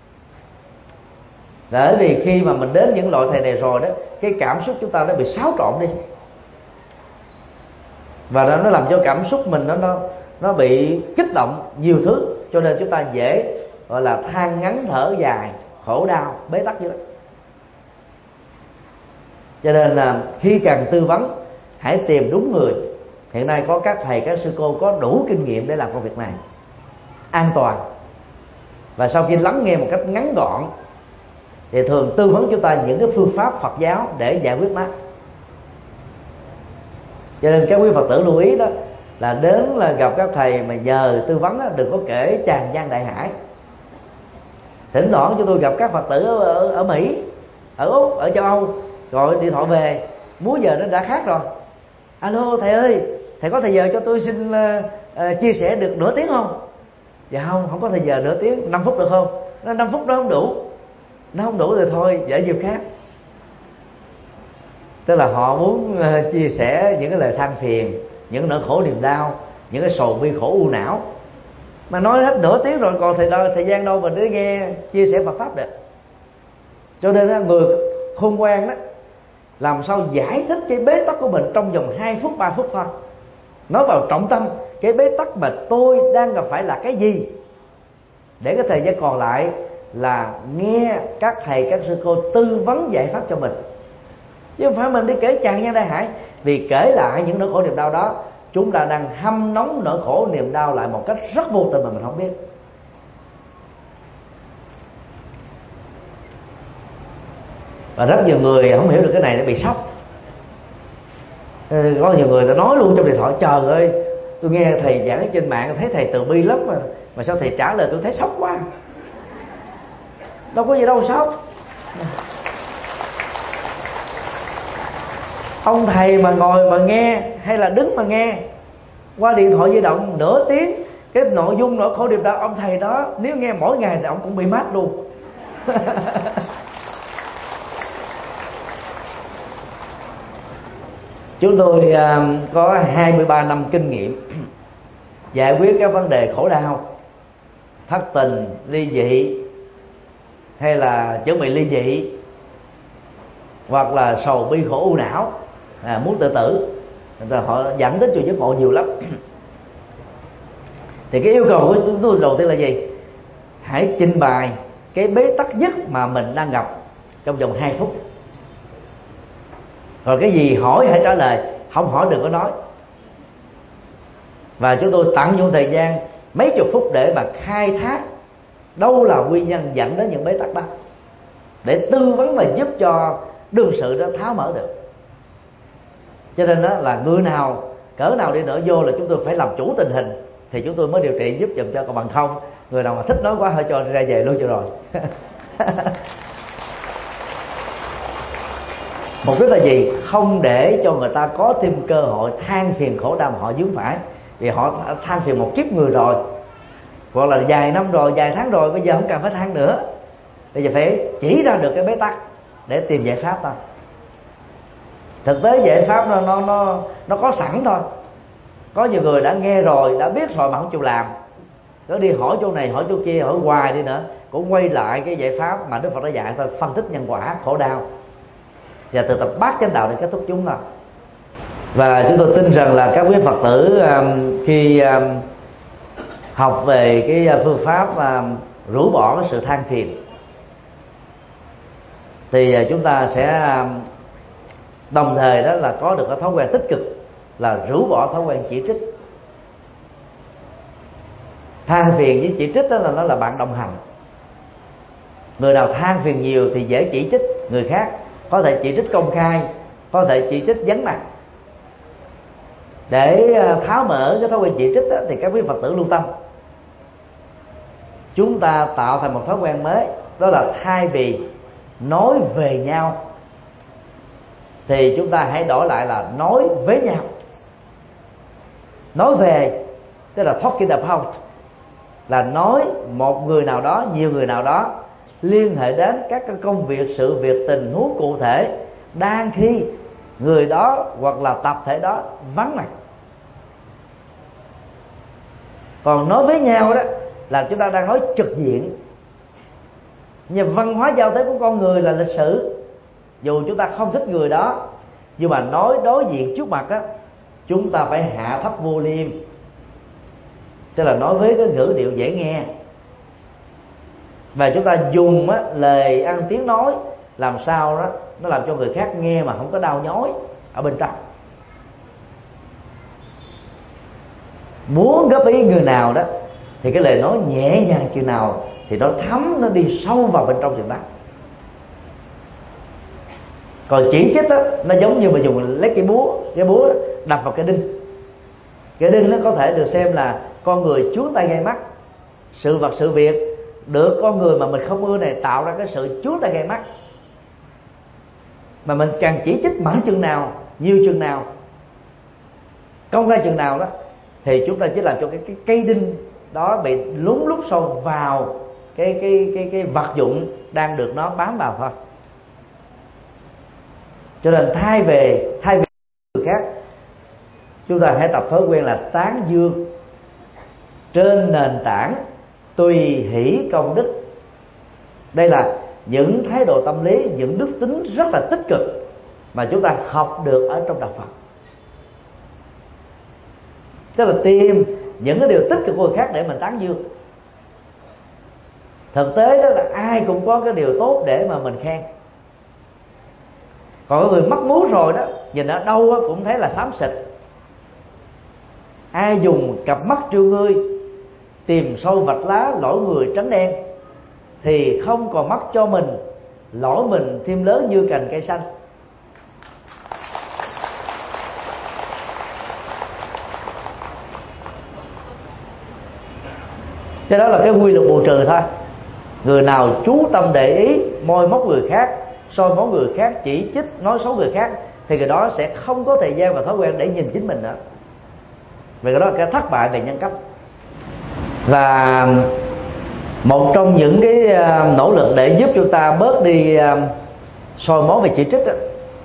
Bởi vì khi mà mình đến những loại thầy này rồi đó, cái cảm xúc chúng ta nó bị xáo trộn đi, và đó nó làm cho cảm xúc mình nó nó nó bị kích động nhiều thứ, cho nên chúng ta dễ gọi là than ngắn thở dài, khổ đau, bế tắc như đó. Cho nên là khi cần tư vấn hãy tìm đúng người. Hiện nay có các thầy các sư cô có đủ kinh nghiệm để làm công việc này an toàn, và sau khi lắng nghe một cách ngắn gọn thì thường tư vấn chúng ta những cái phương pháp Phật giáo để giải quyết nó. Cho nên các quý Phật tử lưu ý đó là đến là gặp các thầy mà nhờ tư vấn đó, đừng có kể tràn gian đại hải. Thỉnh thoảng chúng tôi gặp các Phật tử ở, ở, ở Mỹ, ở Úc, ở châu Âu, gọi điện thoại về, múi giờ nó đã khác rồi. Alo thầy ơi, thầy có thời giờ cho tôi xin uh, uh, chia sẻ được nửa tiếng không? Dạ không, không có thời giờ nửa tiếng, năm phút được không? Nó năm phút đó không đủ. Nó không đủ thì thôi, giải dịp khác. Tức là họ muốn uh, chia sẻ những cái lời than phiền, những nỗi khổ niềm đau, những cái sầu bi khổ u não. Mà nói hết nửa tiếng rồi còn thời, thời gian đâu mà để nghe chia sẻ Phật pháp được. Cho nên đó, người khôn ngoan đó làm sao giải thích cái bế tắc của mình trong vòng hai phút ba phút thôi, nói vào trọng tâm cái bế tắc mà tôi đang gặp phải là cái gì, để cái thời gian còn lại là nghe các thầy các sư cô tư vấn giải pháp cho mình. chứ không phải mình đi kể tràn gian đại hải. Vì kể lại những nỗi khổ niềm đau đó, chúng ta đang hâm nóng nỗi khổ niềm đau lại một cách rất vô tình mà mình không biết. Và rất nhiều người không hiểu được cái này để bị sốc. Có nhiều người ta nói luôn trong điện thoại: trời ơi, tôi nghe thầy giảng trên mạng thấy thầy từ bi lắm mà mà sao thầy trả lời tôi thấy sốc quá. Đâu có gì đâu sốc. Ông thầy mà ngồi mà nghe hay là đứng mà nghe qua điện thoại di động nửa tiếng cái nội dung nỗi khổ niềm đau ông thầy đó, nếu nghe mỗi ngày thì ông cũng bị mát luôn. Chúng tôi uh, có hai mươi ba năm kinh nghiệm giải quyết các vấn đề khổ đau, thất tình, ly dị, hay là chuẩn bị ly dị, hoặc là sầu bi khổ u não, à, muốn tự tử. Rồi họ dẫn đến chùa giác ngộ nhiều lắm. Thì cái yêu cầu của chúng tôi đầu tiên là gì? Hãy trình bày cái bế tắc nhất mà mình đang gặp trong vòng hai phút. Rồi cái gì hỏi hãy trả lời, không hỏi đừng có nói. Và chúng tôi tận dụng thời gian mấy chục phút để mà khai thác đâu là nguyên nhân dẫn đến những bế tắc đó, để tư vấn và giúp cho đương sự đó tháo mở được. Cho nên đó là người nào cỡ nào đi nữa vô là chúng tôi phải làm chủ tình hình thì chúng tôi mới điều trị giúp dùm cho. Còn bằng không, người nào mà thích nói quá hơi cho ra về luôn cho rồi. Mục đích là gì? Không để cho người ta có thêm cơ hội than phiền khổ đau mà họ vướng phải. Vì họ than phiền một kiếp người rồi, hoặc là vài năm rồi, vài tháng rồi, bây giờ không cần phải than nữa. Bây giờ phải chỉ ra được cái bế tắc để tìm giải pháp thôi. Thực tế giải pháp nó nó nó nó có sẵn thôi. Có nhiều người đã nghe rồi, đã biết rồi mà không chịu làm. Cứ đi hỏi chỗ này, hỏi chỗ kia, hỏi hoài đi nữa cũng quay lại cái giải pháp mà Đức Phật đã dạy thôi: phân tích nhân quả khổ đau và từ tập bát chánh đạo để kết thúc chúng thôi. Và chúng tôi tin rằng là các quý Phật tử khi học về cái phương pháp rũ bỏ cái sự than phiền thì chúng ta sẽ đồng thời đó là có được cái thói quen tích cực là rũ bỏ thói quen chỉ trích. Than phiền với chỉ trích đó là nó là bạn đồng hành. Người nào than phiền nhiều thì dễ chỉ trích người khác, có thể chỉ trích công khai, có thể chỉ trích vắng mặt. Để tháo mở cái thói quen chỉ trích đó, thì các quý Phật tử lưu tâm, chúng ta tạo thành một thói quen mới, đó là thay vì nói về nhau thì chúng ta hãy đổi lại là nói với nhau. Nói về tức là talking about, là nói một người nào đó, nhiều người nào đó, liên hệ đến các công việc, sự việc, tình huống cụ thể đang khi người đó hoặc là tập thể đó vắng mặt. Còn nói với nhau đó là chúng ta đang nói trực diện. Nhưng văn hóa giao tế của con người là lịch sử. Dù chúng ta không thích người đó, nhưng mà nói đối diện trước mặt á, chúng ta phải hạ thấp volume, tức là nói với cái ngữ điệu dễ nghe. Và chúng ta dùng á, lời ăn tiếng nói làm sao đó nó làm cho người khác nghe mà không có đau nhói ở bên trong. Muốn góp ý người nào đó thì cái lời nói nhẹ nhàng chừng nào thì nó thấm, nó đi sâu vào bên trong chừng đó. Còn chỉ trích đó, nó giống như mà dùng lấy cái búa, cái búa đó, đập vào cái đinh. Cái đinh nó có thể được xem là con người chuối tay gây mắt. Sự vật sự việc được con người mà mình không ưa này tạo ra cái sự chuối tay gây mắt. Mà mình càng chỉ trích mãi chừng nào, nhiều chừng nào, công khai chừng nào đó, thì chúng ta chỉ làm cho cái, cái cây đinh đó bị lún lút sâu vào cái cái cái cái vật dụng đang được nó bám vào thôi. Cho nên thay về thay vì người khác, chúng ta hãy tập thói quen là tán dương trên nền tảng tùy hỷ công đức. Đây là những thái độ tâm lý, những đức tính rất là tích cực mà chúng ta học được ở trong đạo Phật. Tức là tìm những cái điều tích cực của người khác để mình tán dương. Thực tế đó là ai cũng có cái điều tốt để mà mình khen. Còn cái người mắc mú rồi đó, nhìn ở đâu cũng thấy là xám xịt. Ai dùng cặp mắt triệu ngươi, tìm sâu vạch lá lỗi người trắng đen, thì không còn mắt cho mình, lỗi mình thêm lớn như cành cây xanh. Cái đó là cái quy luật bù trừ thôi. Người nào chú tâm để ý moi móc người khác, soi mói người khác, chỉ trích nói xấu người khác, thì người đó sẽ không có thời gian và thói quen để nhìn chính mình nữa. Vì cái đó là cái thất bại về nhân cách. Và một trong những cái nỗ lực để giúp chúng ta bớt đi soi mói về chỉ trích đó,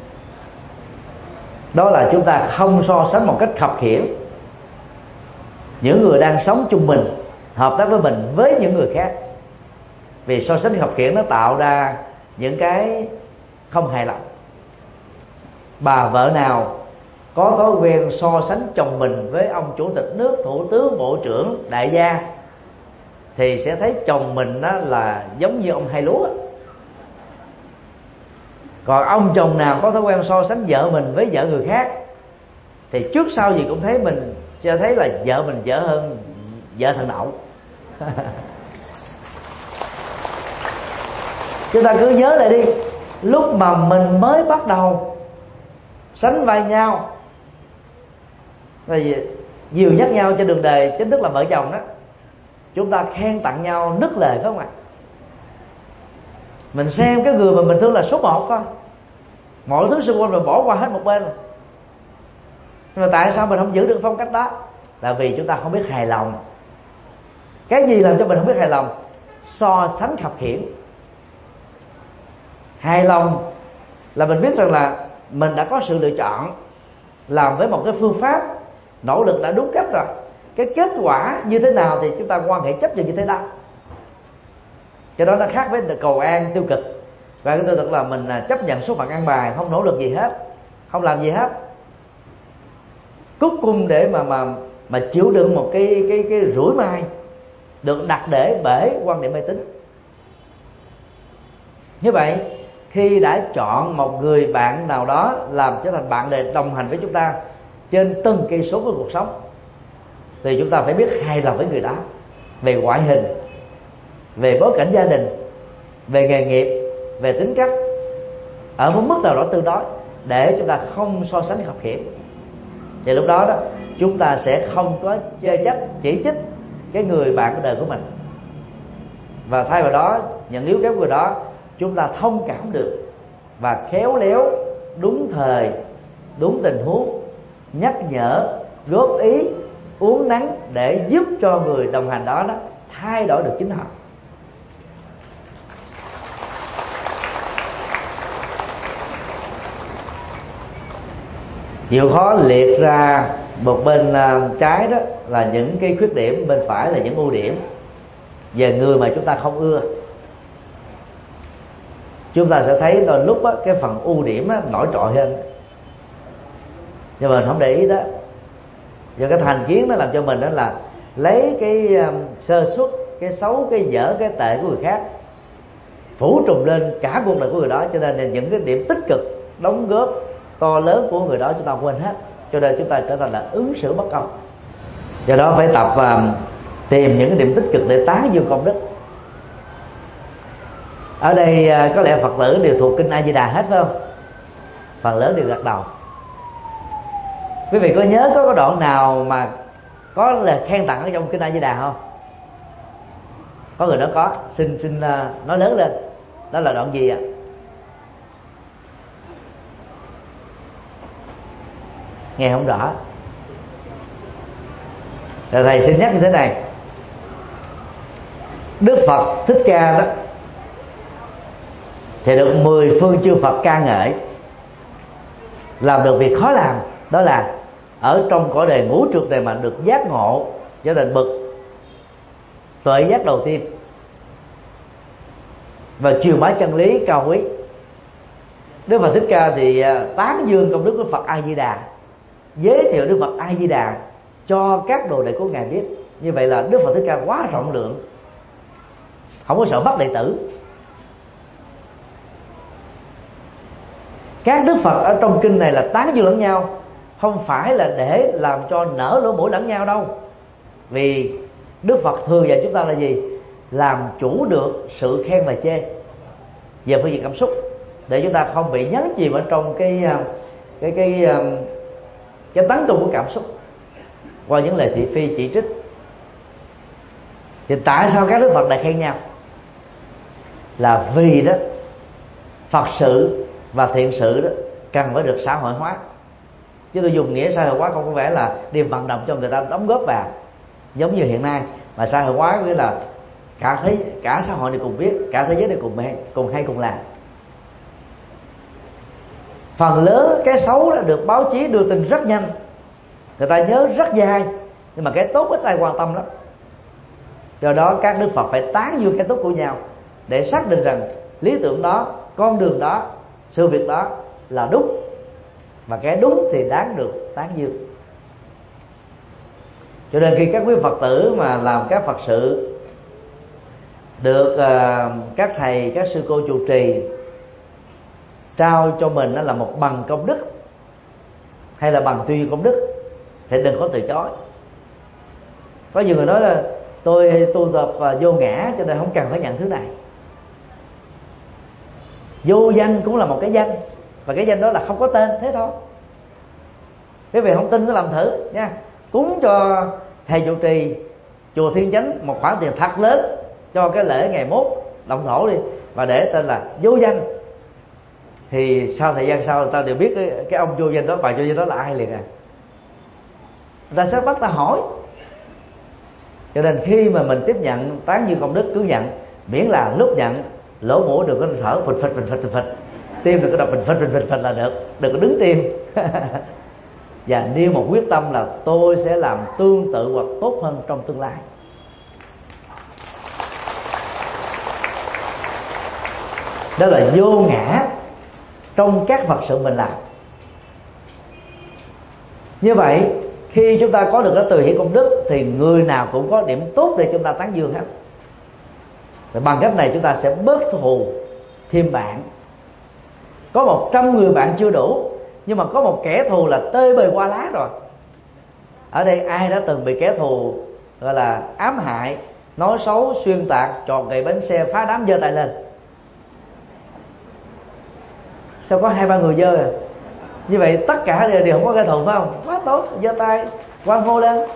đó là chúng ta không so sánh một cách khập khiễng những người đang sống chung mình, hợp tác với mình với những người khác. Vì so sánh khập khiễng nó tạo ra những cái không hài lòng. Bà vợ nào có thói quen so sánh chồng mình với ông chủ tịch nước, thủ tướng, bộ trưởng, đại gia, thì sẽ thấy chồng mình đó là giống như ông hai lúa. Còn ông chồng nào có thói quen so sánh vợ mình với vợ người khác, thì trước sau gì cũng thấy mình cho thấy là vợ mình dở hơn vợ thằng Đậu. Chúng ta cứ nhớ lại đi, lúc mà mình mới bắt đầu sánh vai nhau, rồi dìu dắt nhau trên đường đời chính thức là vợ chồng đó, chúng ta khen tặng nhau nức lời phải không ạ? Mình xem cái người mà mình thương là số một thôi, mọi thứ xung quanh mình bỏ qua hết một bên. Nhưng mà tại sao mình không giữ được phong cách đó? Là vì chúng ta không biết hài lòng. Cái gì làm cho mình không biết hài lòng? So sánh khập khiễng. Hài lòng là mình biết rằng là mình đã có sự lựa chọn, làm với một cái phương pháp, nỗ lực đã đúng cách rồi. Cái kết quả như thế nào thì chúng ta quan hệ chấp nhận như thế đó. Cho đó nó khác với cầu an tiêu cực. Và cái tiêu cực là mình chấp nhận số phận ăn bài, không nỗ lực gì hết, không làm gì hết, cúc cung để mà mà mà chịu đựng một cái cái cái rủi mai được đặt để bể quan niệm mê tín. Như vậy, khi đã chọn một người bạn nào đó làm trở thành bạn đời đồng hành với chúng ta trên từng cây số của cuộc sống, thì chúng ta phải biết hài lòng với người đó về ngoại hình, về bối cảnh gia đình, về nghề nghiệp, về tính cách, ở một mức nào đó tương đối, để chúng ta không so sánh khập khiễng. Và lúc đó đó chúng ta sẽ không có chê trách, chỉ trích cái người bạn của đời của mình, và thay vào đó những yếu kém của người đó chúng ta thông cảm được và khéo léo, đúng thời, đúng tình huống, nhắc nhở, góp ý, uốn nắn để giúp cho người đồng hành đó, đó thay đổi được chính họ. Chịu khó liệt ra một bên trái đó là những cái khuyết điểm, bên phải là những ưu điểm về người mà chúng ta không ưa. Chúng ta sẽ thấy đôi lúc đó, cái phần ưu điểm đó, nổi trội hơn, nhưng mà mình không để ý đó. Và cái thành kiến nó làm cho mình đó là lấy cái sơ suất, cái xấu, cái dở, cái tệ của người khác phủ trùm lên cả cuộc đời của người đó. Cho nên là những cái điểm tích cực đóng góp to lớn của người đó chúng ta quên hết, cho nên chúng ta trở thành là ứng xử bất công. Do đó phải tập uh, tìm những cái điểm tích cực để tán dương công đức. Ở đây uh, có lẽ Phật tử đều thuộc kinh A Di Đà hết phải không? Phần lớn đều gật đầu. Quý vị có nhớ có cái đoạn nào mà có lời khen tặng ở trong kinh A Di Đà không? Có người đó có, xin xin uh, nói lớn lên. Đó là đoạn gì ạ? Nghe không rõ. Rồi thầy xin nhắc như thế này. Đức Phật Thích Ca đó thì được mười phương chư Phật ca ngợi, làm được việc khó làm, đó là ở trong cõi đời ngũ trượt này mà được giác ngộ trở thành bậc tuệ giác đầu tiên và truyền bá chân lý cao quý. Đức Phật Thích Ca thì tán dương công đức của Phật A Di Đà, giới thiệu Đức Phật A Di Đà cho các đồ đệ của ngài biết. Như vậy là Đức Phật Thích Ca quá rộng lượng, không có sợ bắt đệ tử. các đức Phật ở trong kinh này là tán dương lẫn nhau, không phải là để làm cho nở lỗ mũi lẫn nhau đâu. Vì Đức Phật thường dạy chúng ta là gì? Làm chủ được sự khen và chê về phương diện cảm xúc, để chúng ta không bị nhấn chìm ở trong cái cái cái cái, cái tấn công của cảm xúc qua những lời thị phi chỉ trích. Thì tại sao các đức Phật lại khen nhau? Là vì đó Phật sự và thiện sự đó cần phải được xã hội hóa. Chứ tôi dùng nghĩa xã hội hóa không có vẻ là đi vận động cho người ta đóng góp vào, giống như hiện nay. Mà xã hội hóa nghĩa là cả thế cả xã hội này cùng biết, cả thế giới này cùng hay, cùng hay cùng làm. Phần lớn cái xấu đã được báo chí đưa tin rất nhanh, người ta nhớ rất dai, nhưng mà cái tốt ít ai quan tâm lắm. Do đó các đức Phật phải tán dương cái tốt của nhau để xác định rằng lý tưởng đó, con đường đó, sự việc đó là đúng, và cái đúng thì đáng được tán dương. Cho nên khi các quý Phật tử mà làm các Phật sự được uh, các thầy, các sư cô trụ trì trao cho mình đó là một bằng công đức hay là bằng tuyên công đức, thì đừng có từ chối. Có nhiều người nói là tôi tu tập và vô ngã cho nên không cần phải nhận thứ này. Vô danh cũng là một cái danh, và cái danh đó là không có tên, thế thôi. Quý vị không tin cứ làm thử nha. Cúng cho thầy trụ trì chùa Thiên Chánh một khoản tiền thật lớn cho cái lễ ngày mốt động thổ đi, và để tên là vô danh, thì sau thời gian sau người ta đều biết cái, cái ông vô danh đó, bà vô danh đó là ai liền à. Người ta sẽ bắt ta hỏi. Cho nên khi mà mình tiếp nhận tán dương công đức, cứ nhận, miễn là lúc nhận lỗ mũi đừng có thở phịch phịch phịch phịch phịch, tim đừng có đập phịch phịch phịch phịch phịch là được, đừng có đứng tim. Và nêu một quyết tâm là tôi sẽ làm tương tự hoặc tốt hơn trong tương lai. Đó là vô ngã trong các Phật sự mình làm. Như vậy khi chúng ta có được cái từ hiển công đức thì người nào cũng có điểm tốt để chúng ta tán dương hết. Và bằng cách này chúng ta sẽ bớt thù thêm bạn. Có một trăm người bạn chưa đủ, nhưng mà có một kẻ thù là tơi bời qua lá rồi. Ở đây ai đã từng bị kẻ thù gọi là ám hại, nói xấu, xuyên tạc, tròn gậy bánh xe, phá đám, giơ tay lên? Sao có hai ba người giơ à? Như vậy tất cả đều, đều không có kẻ thù phải không? Quá tốt, giơ tay hoan hô lên.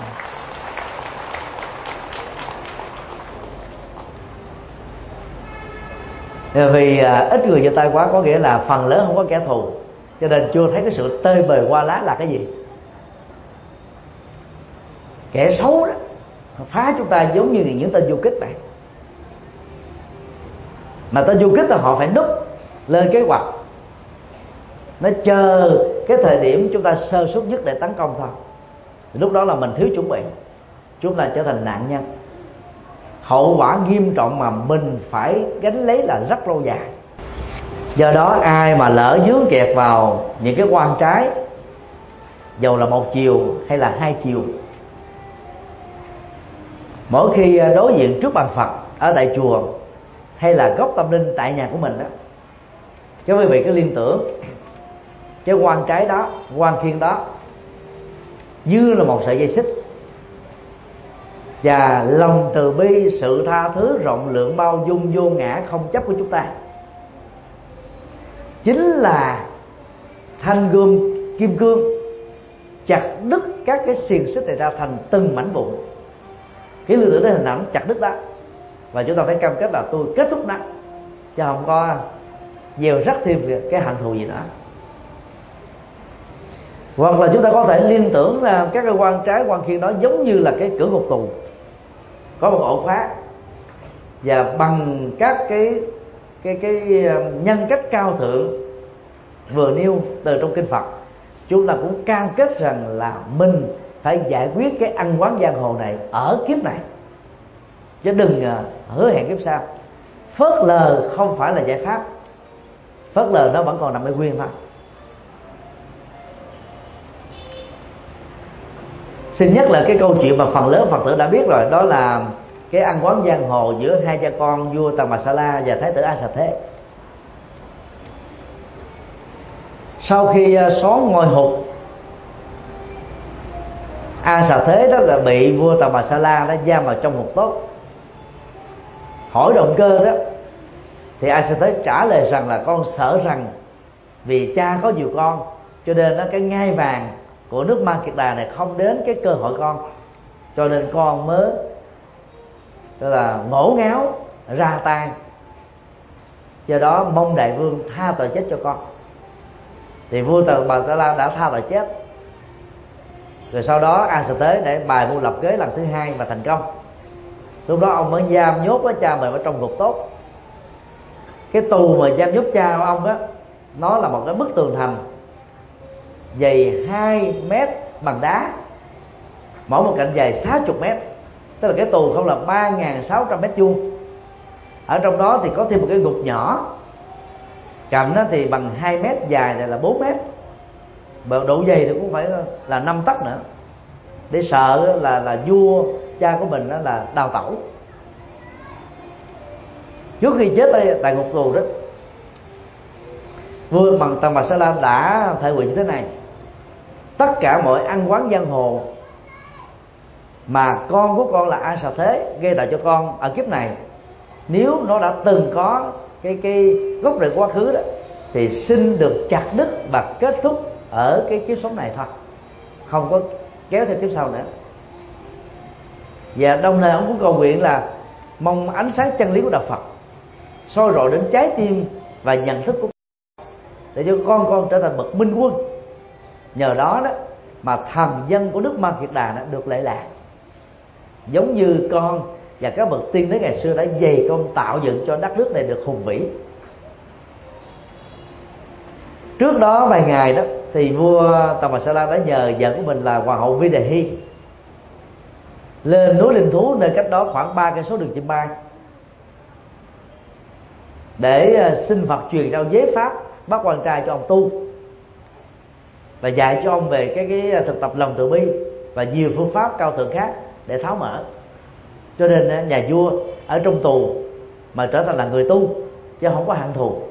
Vì à, ít người giơ tay quá có nghĩa là phần lớn không có kẻ thù, cho nên chưa thấy cái sự tơi bời qua lá là cái gì. Kẻ xấu đó phá chúng ta giống như những tên du kích vậy. Mà tên du kích là họ phải núp lên kế hoạch, nó chờ cái thời điểm chúng ta sơ suất nhất để tấn công thôi. Lúc đó là mình thiếu chuẩn bị, chúng ta trở thành nạn nhân. Hậu quả nghiêm trọng mà mình phải gánh lấy là rất lâu dài. Do đó ai mà lỡ dướng kẹt vào những cái quan trái, dầu là một chiều hay là hai chiều, mỗi khi đối diện trước bàn Phật ở tại chùa hay là góc tâm linh tại nhà của mình đó, các quý vị cứ liên tưởng cái quan trái đó, quan khiên đó như là một sợi dây xích, và lòng từ bi, sự tha thứ, rộng lượng, bao dung, vô ngã, không chấp của chúng ta chính là thanh gươm kim cương chặt đứt các cái xiềng xích này ra thành từng mảnh vụn. Cái lưu tưởng đến hình ảnh chặt đứt đó, và chúng ta phải cam kết là tôi kết thúc nó, chứ không có gieo rắc thêm cái hận thù gì nữa. Hoặc là chúng ta có thể liên tưởng là các cái quan trái, quan khiên đó giống như là cái cửa ngục tù, có một ổ khóa, và bằng các cái cái cái nhân cách cao thượng vừa nêu từ trong kinh Phật, chúng ta cũng cam kết rằng là mình phải giải quyết cái ăn quán giang hồ này ở kiếp này, chứ đừng hứa hẹn kiếp sau. Phớt lờ không phải là giải pháp, phớt lờ nó vẫn còn nằm ở nguyên thôi. Xin nhắc là cái câu chuyện mà phần lớn Phật tử đã biết rồi, đó là cái ăn quán giang hồ giữa hai cha con vua Tần Bà Sa La và thái tử A Xà Thế. Sau khi xón ngôi hụt, A Xà Thế đó là bị vua Tần Bà Sa La đã giam vào trong hụt tốt. Hỏi động cơ đó thì A Xà Thế trả lời rằng là con sợ rằng vì cha có nhiều con cho nên đó, cái ngai vàng của nước Ma Kiệt Đà này không đến cái cơ hội con, cho nên con mới tức là ngổ ngáo ra tay. Do đó mong đại vương tha tội chết cho con. Thì vua Tần Bà Sa La đã tha tội chết. Rồi sau đó A Xà Thế để bài mưu lập kế lần thứ hai và thành công. Lúc đó ông mới giam nhốt với cha mình ở trong ngục tốt. Cái tù mà giam nhốt cha của ông đó, nó là một cái bức tường thành dày hai mét bằng đá, mỗi một cạnh dài sáu mươi mét. Tức là cái tù không là ba nghìn sáu trăm mét vuông. Ở trong đó thì có thêm một cái ngục nhỏ, cạnh đó thì bằng hai mét, dài này là bốn mét, độ dày thì cũng phải là năm tấc nữa, để sợ là là vua cha của mình đó là đào tẩu. Trước khi chết tại, tại ngục tù đó, vua bằng Tần Bà Sa La đã thể nguyện như thế này: tất cả mọi ăn quán giang hồ mà con của con là A Xà Thế gây tạo cho con ở kiếp này, nếu nó đã từng có cái cái gốc rễ quá khứ đó, thì xin được chặt đứt và kết thúc ở cái kiếp sống này thôi, không có kéo theo kiếp sau nữa. Và đồng thời ông cũng cầu nguyện là mong ánh sáng chân lý của đạo Phật soi rọi đến trái tim và nhận thức của con, để cho con con trở thành bậc minh quân. Nhờ đó đó mà thần dân của nước Ma Kiệt Đà đã được lệ lạc, giống như con và các bậc tiên đế ngày xưa đã dày công tạo dựng cho đất nước này được hùng vĩ. Trước đó vài ngày đó thì vua Tần Bà Sa La đã nhờ vợ của mình là hoàng hậu Vi Đề Hy lên núi Linh Thú, nơi cách đó khoảng ba cây số đường chim bay, để xin Phật truyền giao giới pháp bắt quan trai cho ông tu, và dạy cho ông về cái cái thực tập lòng từ bi và nhiều phương pháp cao thượng khác để tháo mở. Cho nên nhà vua ở trong tù mà trở thành là người tu, chứ không có hận thù.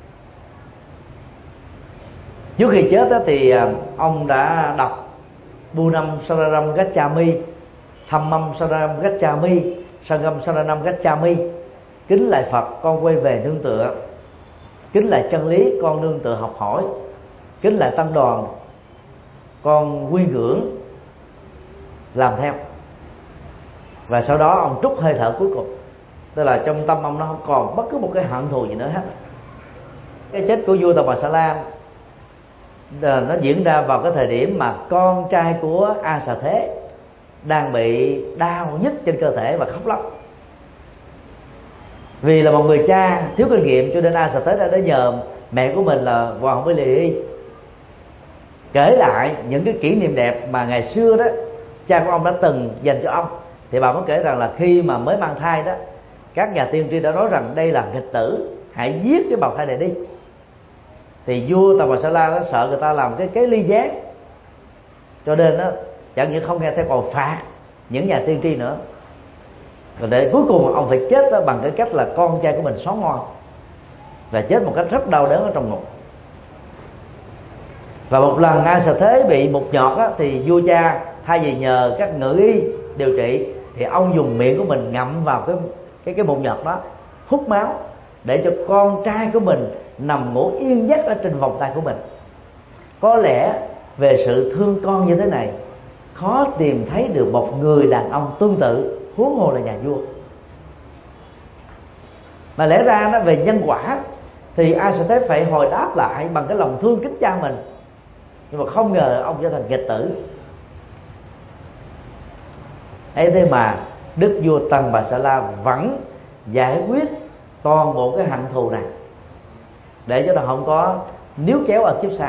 Trước khi chết đó thì ông đã đọc Bunam Sararam Gacchami, Dhammam Sararam Gacchami, Sangham Sararam Gacchami: kính lạy Phật, con quay về nương tựa; kính lạy chân lý, con nương tựa học hỏi; kính lạy tăng đoàn, con quy ngưỡng làm theo. Và sau đó ông trút hơi thở cuối cùng, tức là trong tâm ông nó không còn bất cứ một cái hận thù gì nữa hết. Cái chết của vua Tần Bà Sa La nó diễn ra vào cái thời điểm mà con trai của A Xà Thế đang bị đau nhức trên cơ thể và khóc lóc. Vì là một người cha thiếu kinh nghiệm cho nên A Xà Thế đã đến nhờ mẹ của mình là hoàng hậu Vi Đề Hy kể lại những cái kỷ niệm đẹp mà ngày xưa đó cha của ông đã từng dành cho ông. Thì bà mới kể rằng là khi mà mới mang thai đó, các nhà tiên tri đã nói rằng đây là nghịch tử, hãy giết cái bào thai này đi. Thì vua Tần Bà Sa La nó sợ người ta làm cái kế ly gián, cho nên đó chẳng những không nghe theo còn phạt những nhà tiên tri nữa. Rồi để cuối cùng ông phải chết đó bằng cái cách là con trai của mình xóa ngon, và chết một cách rất đau đớn ở trong ngục. Và một lần A Xà Thế bị mụt nhọt á, thì vua cha thay vì nhờ các ngự y điều trị thì ông dùng miệng của mình ngậm vào cái cái cái mụn nhọt đó, hút máu để cho con trai của mình nằm ngủ yên giấc ở trên vòng tay của mình. Có lẽ về sự thương con như thế này, khó tìm thấy được một người đàn ông tương tự, huống hồ là nhà vua. Mà lẽ ra nó về nhân quả thì A Xà Thế phải hồi đáp lại bằng cái lòng thương kính cha mình, nhưng mà không ngờ ông trở thành nghịch tử. ấy thế mà đức vua Tần Bà Sa La vẫn giải quyết toàn bộ cái hận thù này để cho nó không có níu kéo ở kiếp sau.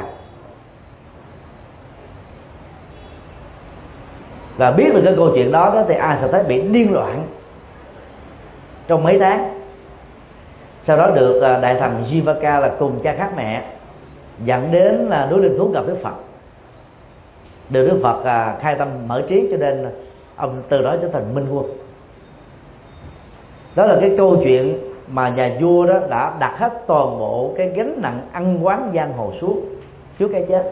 Và biết được cái câu chuyện đó, đó thì A Xà Thế bị điên loạn trong mấy tháng. Sau đó được đại thần Jivaka là cùng cha khác mẹ dẫn đến là núi Linh Thú gặp Đức Phật, được Đức Phật khai tâm mở trí, cho nên ông từ đó trở thành minh quân. Đó là cái câu chuyện mà nhà vua đó đã đặt hết toàn bộ cái gánh nặng ăn quán giang hồ xuống trước cái chết.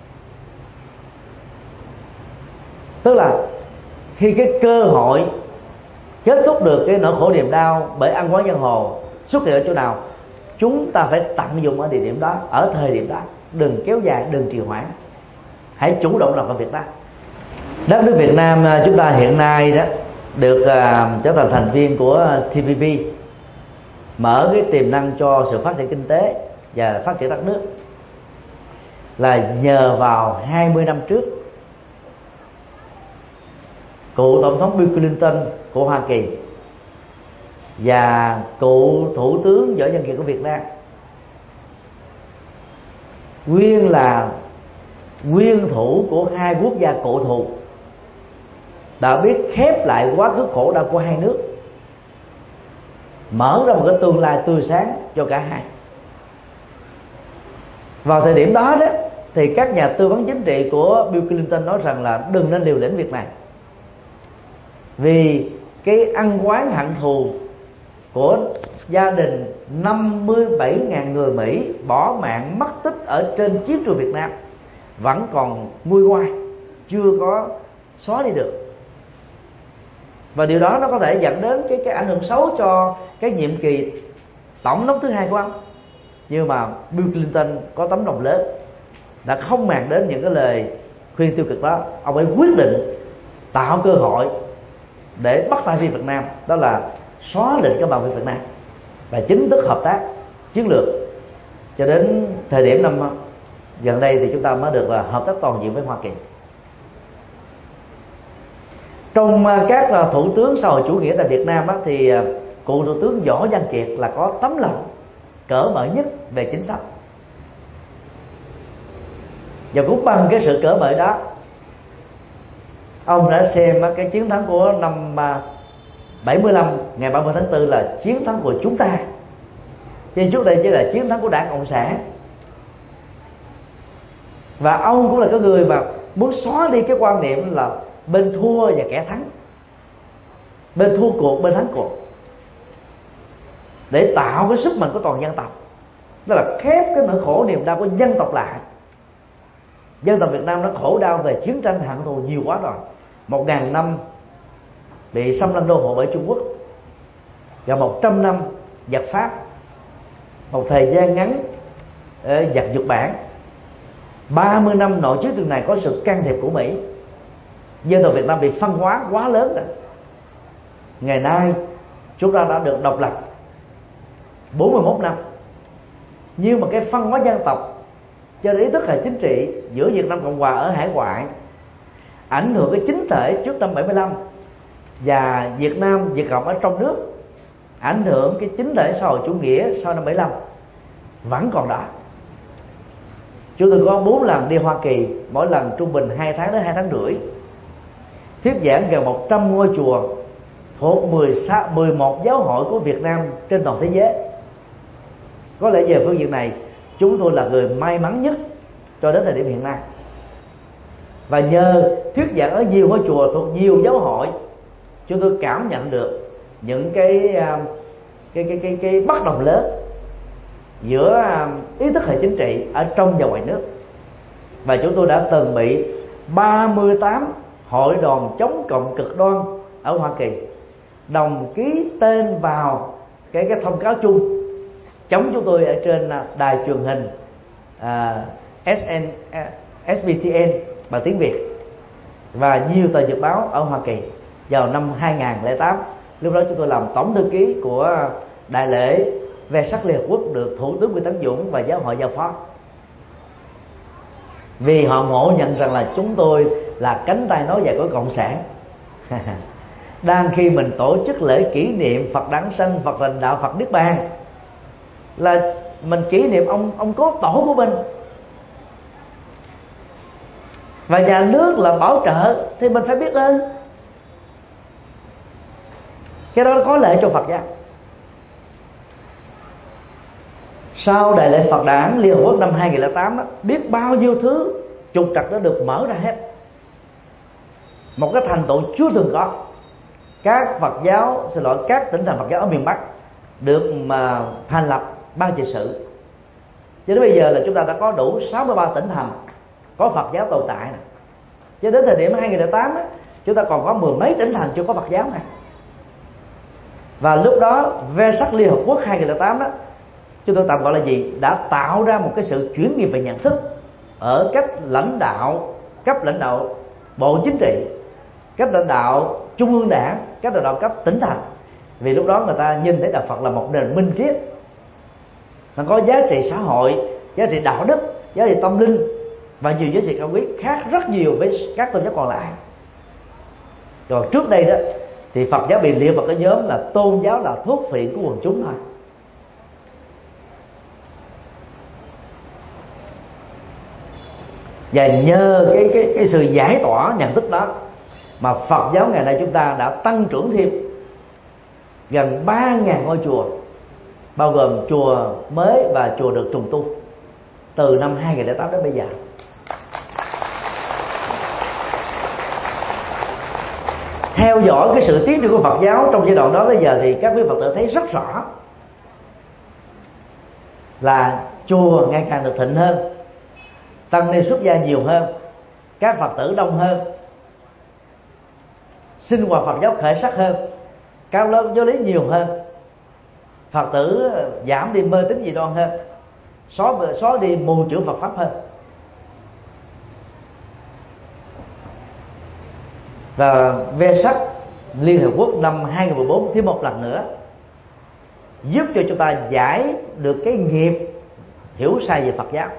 Tức là khi cái cơ hội kết thúc được cái nỗi khổ niềm đau bởi ăn quán giang hồ xuất hiện ở chỗ nào, chúng ta phải tận dụng ở địa điểm đó, ở thời điểm đó, đừng kéo dài, đừng trì hoãn, hãy chủ động làm công việc đó. Đất nước Việt Nam chúng ta hiện nay đó được uh, trở thành thành viên của T P P, mở cái tiềm năng cho sự phát triển kinh tế và phát triển đất nước là nhờ vào hai mươi năm trước cựu tổng thống Bill Clinton của Hoa Kỳ và cựu thủ tướng Võ Văn Kiệt của Việt Nam, nguyên là nguyên thủ của hai quốc gia cổ thù, đã biết khép lại quá khứ khổ đau của hai nước, mở ra một cái tương lai tươi sáng cho cả hai. Vào thời điểm đó đó thì các nhà tư vấn chính trị của Bill Clinton nói rằng là đừng nên liều lĩnh việc này, vì cái ăn quán hận thù của gia đình năm mươi bảy nghìn người Mỹ bỏ mạng mất tích ở trên chiến trường Việt Nam vẫn còn nguôi ngoai, chưa có xóa đi được. Và điều đó nó có thể dẫn đến cái cái ảnh hưởng xấu cho cái nhiệm kỳ tổng thống thứ hai của ông. Nhưng mà Bill Clinton có tấm lòng lớn, đã không màng đến những cái lời khuyên tiêu cực đó. Ông ấy quyết định tạo cơ hội để bắt tay với Việt Nam, đó là xóa lệnh cấm vận với Việt Nam và chính thức hợp tác chiến lược. Cho đến thời điểm năm gần đây thì chúng ta mới được là hợp tác toàn diện với Hoa Kỳ. Trong các thủ tướng xã hội chủ nghĩa tại Việt Nam thì cựu thủ tướng Võ Văn Kiệt là có tấm lòng cởi mở nhất về chính sách, và cũng bằng cái sự cởi mở đó, ông đã xem cái chiến thắng của năm bảy mươi lăm ngày ba mươi tháng tư là chiến thắng của chúng ta, chứ trước đây chỉ là chiến thắng của Đảng Cộng sản. Và ông cũng là cái người mà muốn xóa đi cái quan niệm là bên thua và kẻ thắng, bên thua cuộc bên thắng cuộc, để tạo cái sức mạnh của toàn dân tộc, đó là khép cái nỗi khổ niềm đau của dân tộc lại. Dân tộc Việt Nam nó khổ đau về chiến tranh hận thù nhiều quá rồi, một ngàn năm bị xâm lăng đô hộ bởi Trung Quốc và một trăm năm giặc Pháp, một thời gian ngắn giặc Nhật Bản, ba mươi năm nội chiến trường này có sự can thiệp của Mỹ. Dân tộc Việt Nam bị phân hóa quá lớn rồi. Ngày nay chúng ta đã được độc lập bốn mươi mốt năm, nhưng mà cái phân hóa dân tộc cho ý thức hệ chính trị giữa Việt Nam Cộng Hòa ở hải ngoại ảnh hưởng cái chính thể trước năm bảy mươi lăm, và Việt Nam Việt Cộng ở trong nước ảnh hưởng cái chính thể xã hội chủ nghĩa sau năm bảy mươi lăm vẫn còn đó. Chúng tôi có bốn lần đi Hoa Kỳ, mỗi lần trung bình hai tháng đến hai tháng rưỡi, thuyết giảng gần một trăm ngôi chùa thuộc mười một giáo hội của Việt Nam trên toàn thế giới. Có lẽ về phương diện này chúng tôi là người may mắn nhất cho đến thời điểm hiện nay. Và nhờ thuyết giảng ở nhiều ngôi chùa thuộc nhiều giáo hội, chúng tôi cảm nhận được những cái cái cái cái, cái bất đồng lớn giữa ý thức hệ chính trị ở trong và ngoài nước. Và chúng tôi đã từng bị ba mươi tám hội đoàn chống cộng cực đoan ở Hoa Kỳ đồng ký tên vào cái cái thông cáo chung chống chúng tôi ở trên đài truyền hình uh, S N, uh, S B T N bằng tiếng Việt và nhiều tờ nhật báo ở Hoa Kỳ vào năm hai nghìn không trăm lẻ tám. Lúc đó chúng tôi làm tổng thư ký của đại lễ về sắc Liên Hợp Quốc, được Thủ tướng Nguyễn Tấn Dũng và giáo hội giao phó, vì họ ngộ nhận rằng là chúng tôi là cánh tay nối dài của cộng sản. Đang khi mình tổ chức lễ kỷ niệm Phật Đản Sanh, Phật Thành Đạo, Phật Niết Bàn, là mình kỷ niệm ông ông cố tổ của mình, và nhà nước là bảo trợ thì mình phải biết ơn. Cái đó có lệ cho Phật giáo. Sau đại lễ Phật Đản Liên Hợp Quốc năm hai nghìn không trăm lẻ tám đó, biết bao nhiêu thứ trục trặc đã được mở ra hết, một cái thành tựu chưa từng có. Các Phật giáo, xin lỗi, các tỉnh thành Phật giáo ở miền Bắc được mà thành lập ban trị sự, Cho đến bây giờ là chúng ta đã có đủ sáu mươi ba tỉnh thành có Phật giáo tồn tại này. Cho đến thời điểm hai nghìn lẻ tám á, chúng ta còn có mười mấy tỉnh thành chưa có Phật giáo này. Và lúc đó Vesak Liên Hợp Quốc hai nghìn lẻ tám đó, chúng tôi tạm gọi là gì, đã tạo ra một cái sự chuyển nghiệp về nhận thức ở cách lãnh đạo, cấp lãnh đạo bộ chính trị, cấp lãnh đạo trung ương đảng, cấp lãnh đạo cấp tỉnh thành. Vì lúc đó người ta nhìn thấy đạo Phật là một nền minh triết, nó có giá trị xã hội, giá trị đạo đức, giá trị tâm linh và nhiều giá trị cao quý khác rất nhiều với các tôn giáo còn lại. Rồi trước đây đó thì Phật giáo bị liệt vào cái nhóm là tôn giáo là thuốc phiện của quần chúng thôi. Và nhờ cái cái cái sự giải tỏa nhận thức đó mà Phật giáo ngày nay chúng ta đã tăng trưởng thêm gần ba nghìn ngôi chùa, bao gồm chùa mới và chùa được trùng tu từ năm hai nghìn lẻ tám đến bây giờ. Theo dõi cái sự tiến triển của Phật giáo trong giai đoạn đó bây giờ thì các quý Phật tử thấy rất rõ là chùa ngày càng được thịnh hơn, tăng ni xuất gia nhiều hơn, các Phật tử đông hơn, sinh hoạt Phật giáo khởi sắc hơn, các lớp giáo lý nhiều hơn, Phật tử giảm đi mê tín dị đoan hơn, xóa, xóa đi mù chữ Phật pháp hơn. Và Vesak Liên Hợp Quốc năm hai nghìn mười bốn thêm một lần nữa giúp cho chúng ta giải được cái nghiệp hiểu sai về Phật giáo.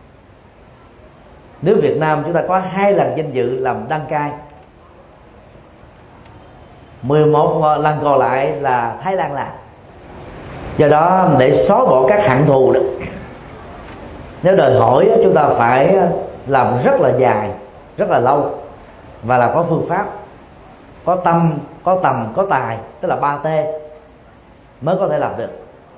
Nước Việt Nam chúng ta có hai lần danh dự làm đăng cai, mười một lần còn lại là Thái Lan làm. Do đó để xóa bỏ các hận thù đó, nếu đòi hỏi chúng ta phải làm rất là dài, rất là lâu, và là có phương pháp, có tâm, có tầm, có tài, tức là ba T mới có thể làm được.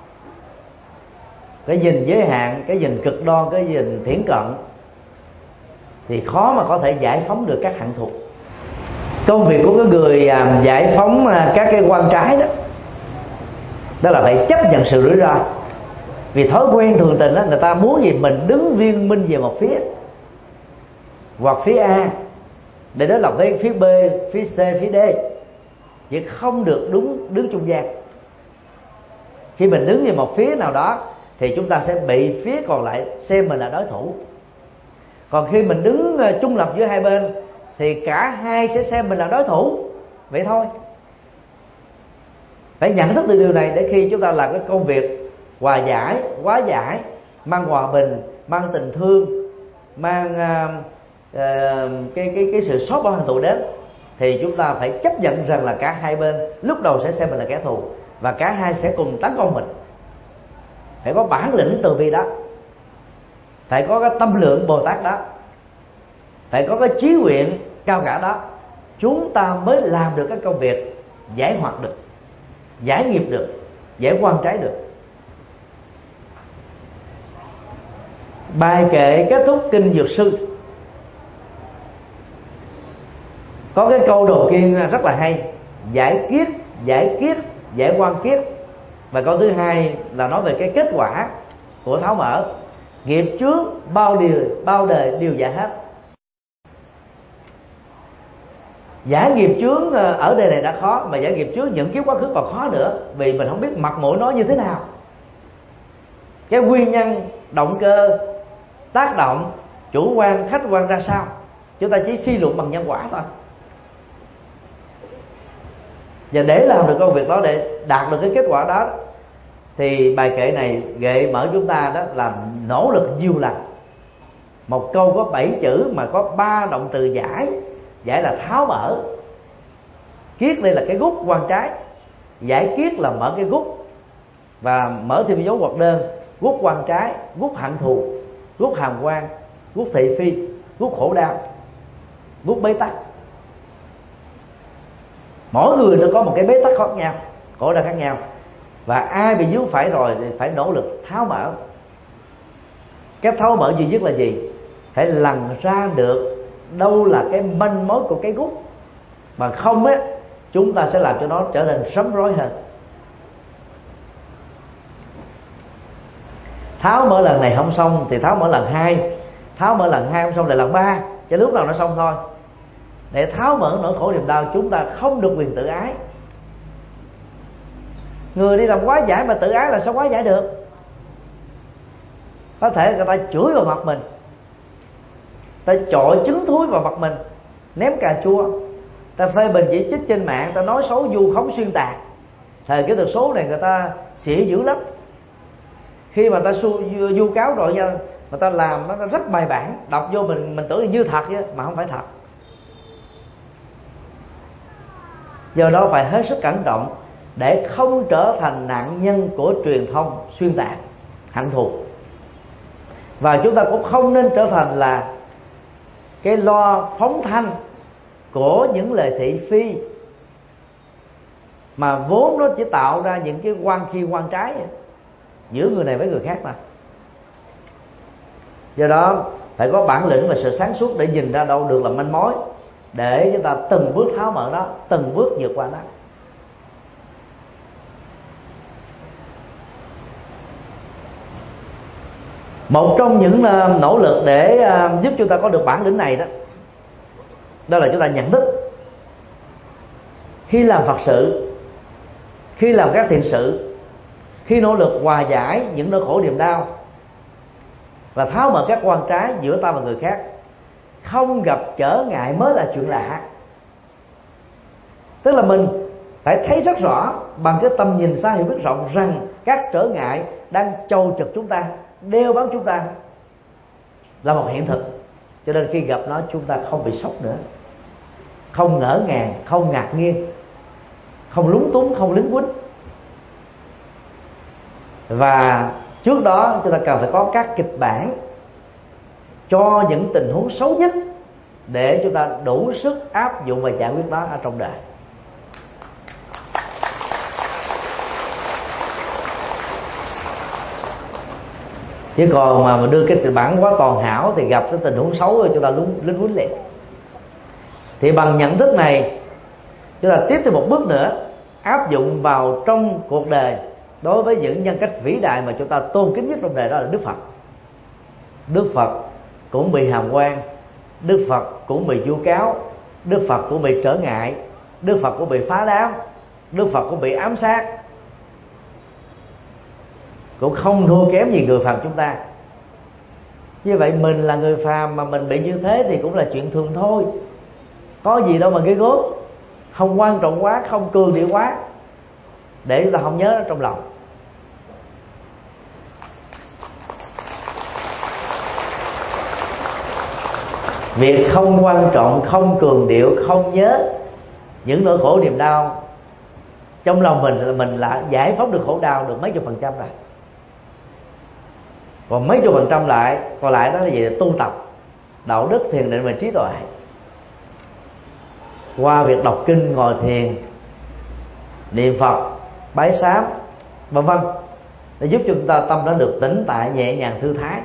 Cái nhìn giới hạn, cái nhìn cực đoan, cái nhìn thiển cận thì khó mà có thể giải phóng được các hận thù. Công việc của cái người giải phóng các cái quan trái đó, đó là phải chấp nhận sự rủi ro. Vì thói quen thường tình đó, người ta muốn gì mình đứng viên minh về một phía, hoặc phía A để đối lập với phía B, phía C, phía D, chứ không được đúng đứng trung gian. Khi mình đứng về một phía nào đó thì chúng ta sẽ bị phía còn lại xem mình là đối thủ. Còn khi mình đứng trung lập giữa hai bên thì cả hai sẽ xem mình là đối thủ. Vậy thôi. Phải nhận thức được điều này để khi chúng ta làm cái công việc hòa giải, hóa giải, mang hòa bình, mang tình thương, mang uh, uh, cái cái cái sự xóa bỏ hận thù đến, thì chúng ta phải chấp nhận rằng là cả hai bên lúc đầu sẽ xem mình là kẻ thù và cả hai sẽ cùng tấn công mình. Phải có bản lĩnh từ bi đó, phải có cái tâm lượng Bồ Tát đó, phải có cái chí nguyện cao cả đó, chúng ta mới làm được cái công việc giải hoạt được, giải nghiệp được, giải quan trái được. Bài kệ kết thúc kinh Dược Sư có cái câu đầu tiên rất là hay: giải kiết, giải kiết, giải quan kiết. Và câu thứ hai là nói về cái kết quả của tháo mở. Nghiệp trước bao điều bao đời đều giải hết. Giải nghiệp chướng ở đời này đã khó, mà giải nghiệp trước những kiếp quá khứ còn khó nữa, vì mình không biết mặt mũi nó như thế nào, cái nguyên nhân, động cơ, tác động, chủ quan, khách quan ra sao. Chúng ta chỉ suy luận bằng nhân quả thôi. Và để làm được công việc đó, để đạt được cái kết quả đó, thì bài kệ này gợi mở chúng ta đó là nỗ lực nhiều lần. Một câu có bảy chữ mà có ba động từ giải. Giải là tháo mở, kiết đây là cái gút quan trái, giải kiết là mở cái gút và mở thêm dấu ngoặc đơn, gút quan trái, gút hận thù, gút hàm quan, gút thị phi, gút khổ đau, gút bế tắc. Mỗi người nó có một cái bế tắc khác nhau, khổ đau khác nhau, và ai bị vướng phải rồi thì phải nỗ lực tháo mở. Cái tháo mở duy nhất là gì? Phải lần ra được đâu là cái manh mối của cái gút, mà không á chúng ta sẽ làm cho nó trở nên rắm rối hơn. Tháo mở lần này không xong thì tháo mở lần hai, tháo mở lần hai không xong lại lần ba, cho lúc nào nó xong thôi. Để tháo mở nỗi khổ niềm đau, chúng ta không được quyền tự ái. Người đi làm quá giải mà tự ái là sao quá giải được? Có thể người ta chửi vào mặt mình, ta chọi trứng thúi vào mặt mình, ném cà chua, ta phê bình chỉ trích trên mạng, ta nói xấu vu khống xuyên tạc. Thời kỹ thuật số này người ta xỉa dữ lắm. Khi mà ta su, vu cáo rồi nha, người ta làm nó rất bài bản, đọc vô mình mình tưởng như thật vậy, mà không phải thật. Do đó phải hết sức cẩn trọng để không trở thành nạn nhân của truyền thông xuyên tạc, hận thù. Và chúng ta cũng không nên trở thành là cái loa phóng thanh của những lời thị phi, mà vốn nó chỉ tạo ra những cái quan khi quan trái giữa người này với người khác mà. Do đó phải có bản lĩnh và sự sáng suốt để nhìn ra đâu được là manh mối, để chúng ta từng bước tháo mở nó, từng bước vượt qua nó. Một trong những nỗ lực để giúp chúng ta có được bản lĩnh này đó, đó là chúng ta nhận thức khi làm Phật sự, khi làm các thiện sự, khi nỗ lực hòa giải những nỗi khổ niềm đau và tháo mở các quan trái giữa ta và người khác, không gặp trở ngại mới là chuyện lạ. Tức là mình phải thấy rất rõ bằng cái tầm nhìn xa hiểu biết rộng rằng các trở ngại đang chầu trực chúng ta, đeo bám chúng ta là một hiện thực. Cho nên khi gặp nó chúng ta không bị sốc nữa, không ngỡ ngàng, không ngạc nhiên, không lúng túng, không lính quýnh. Và trước đó chúng ta cần phải có các kịch bản cho những tình huống xấu nhất để chúng ta đủ sức áp dụng và giải quyết nó ở trong đời. Chứ còn mà mình đưa cái kịch bản quá toàn hảo thì gặp cái tình huống xấu rồi chúng ta lính lính quýnh liền. Thì bằng nhận thức này, chúng ta tiếp thêm một bước nữa áp dụng vào trong cuộc đời đối với những nhân cách vĩ đại mà chúng ta tôn kính nhất trong đời, đó là Đức Phật. Đức Phật cũng bị hàm quan, Đức Phật cũng bị vu cáo, Đức Phật cũng bị trở ngại, Đức Phật cũng bị phá đám, Đức Phật cũng bị ám sát, cũng không thua kém gì người phàm chúng ta. Như vậy mình là người phàm mà mình bị như thế thì cũng là chuyện thường thôi, có gì đâu mà ghê gớm, không quan trọng quá, không cường điệu quá, để chúng ta không nhớ nó trong lòng. Việc không quan trọng, không cường điệu, không nhớ những nỗi khổ niềm đau trong lòng mình là mình đã giải phóng được khổ đau được mấy chục phần trăm rồi. Còn mấy chục phần trăm lại còn lại đó là gì? Tu tập đạo đức, thiền định và trí tuệ. Qua việc đọc kinh, ngồi thiền, niệm Phật, bái sám, vân vân, để giúp cho chúng ta tâm nó được tĩnh tại, nhẹ nhàng, thư thái.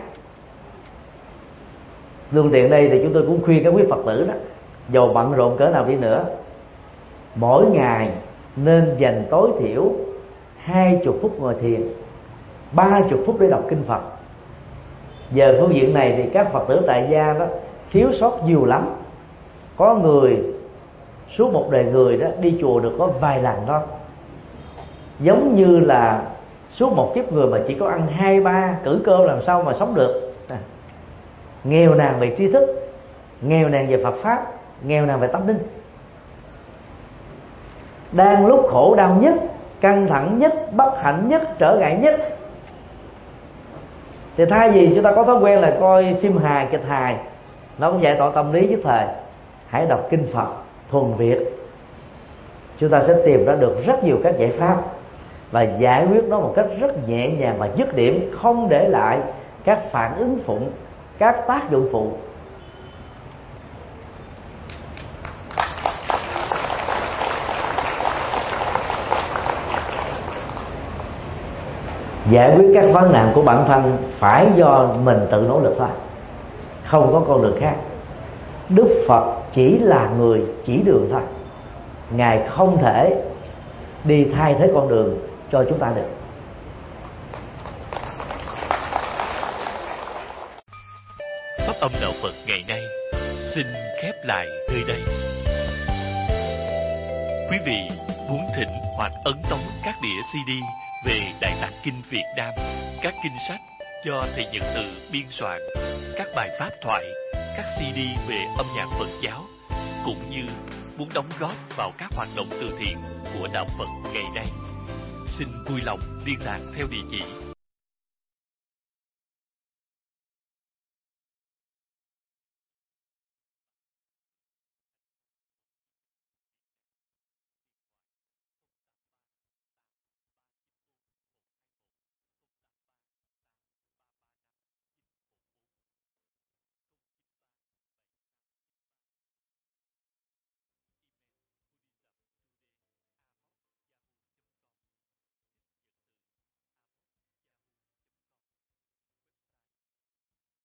Luôn tiện đây thì chúng tôi cũng khuyên các quý Phật tử đó, dầu bận rộn cỡ nào đi nữa, mỗi ngày nên dành tối thiểu hai chục phút ngồi thiền, ba chục phút để đọc kinh Phật. Về phương diện này thì các Phật tử tại gia đó thiếu sót nhiều lắm. Có người suốt một đời người đó đi chùa được có vài lần thôi, giống như là suốt một kiếp người mà chỉ có ăn hai ba cử cơm làm sao mà sống được. À, nghèo nàn về tri thức, nghèo nàn về Phật pháp, nghèo nàn về tâm linh. Đang lúc khổ đau nhất, căng thẳng nhất, bất hạnh nhất, trở ngại nhất, thì thay vì chúng ta có thói quen là coi phim hài, kịch hài, nó cũng giải tỏa tâm lý nhất thời, hãy đọc kinh Phật thuần Việt. Chúng ta sẽ tìm ra được rất nhiều các giải pháp và giải quyết nó một cách rất nhẹ nhàng và dứt điểm, không để lại các phản ứng phụ, các tác dụng phụ. Giải quyết các vấn nạn của bản thân phải do mình tự nỗ lực thôi, không có con đường khác. Đức Phật chỉ là người chỉ đường thôi, Ngài không thể đi thay thế con đường cho chúng ta được. âm đạo Phật ngày nay xin khép lại nơi đây. Quý vị muốn thỉnh hoặc ấn tống các đĩa xê đê về Đại Tạng Kinh Việt Nam, các kinh sách do Thầy Nhật Từ biên soạn, các bài pháp thoại, các xê đê về âm nhạc Phật giáo, cũng như muốn đóng góp vào các hoạt động từ thiện của đạo Phật ngày nay, xin vui lòng liên lạc theo địa chỉ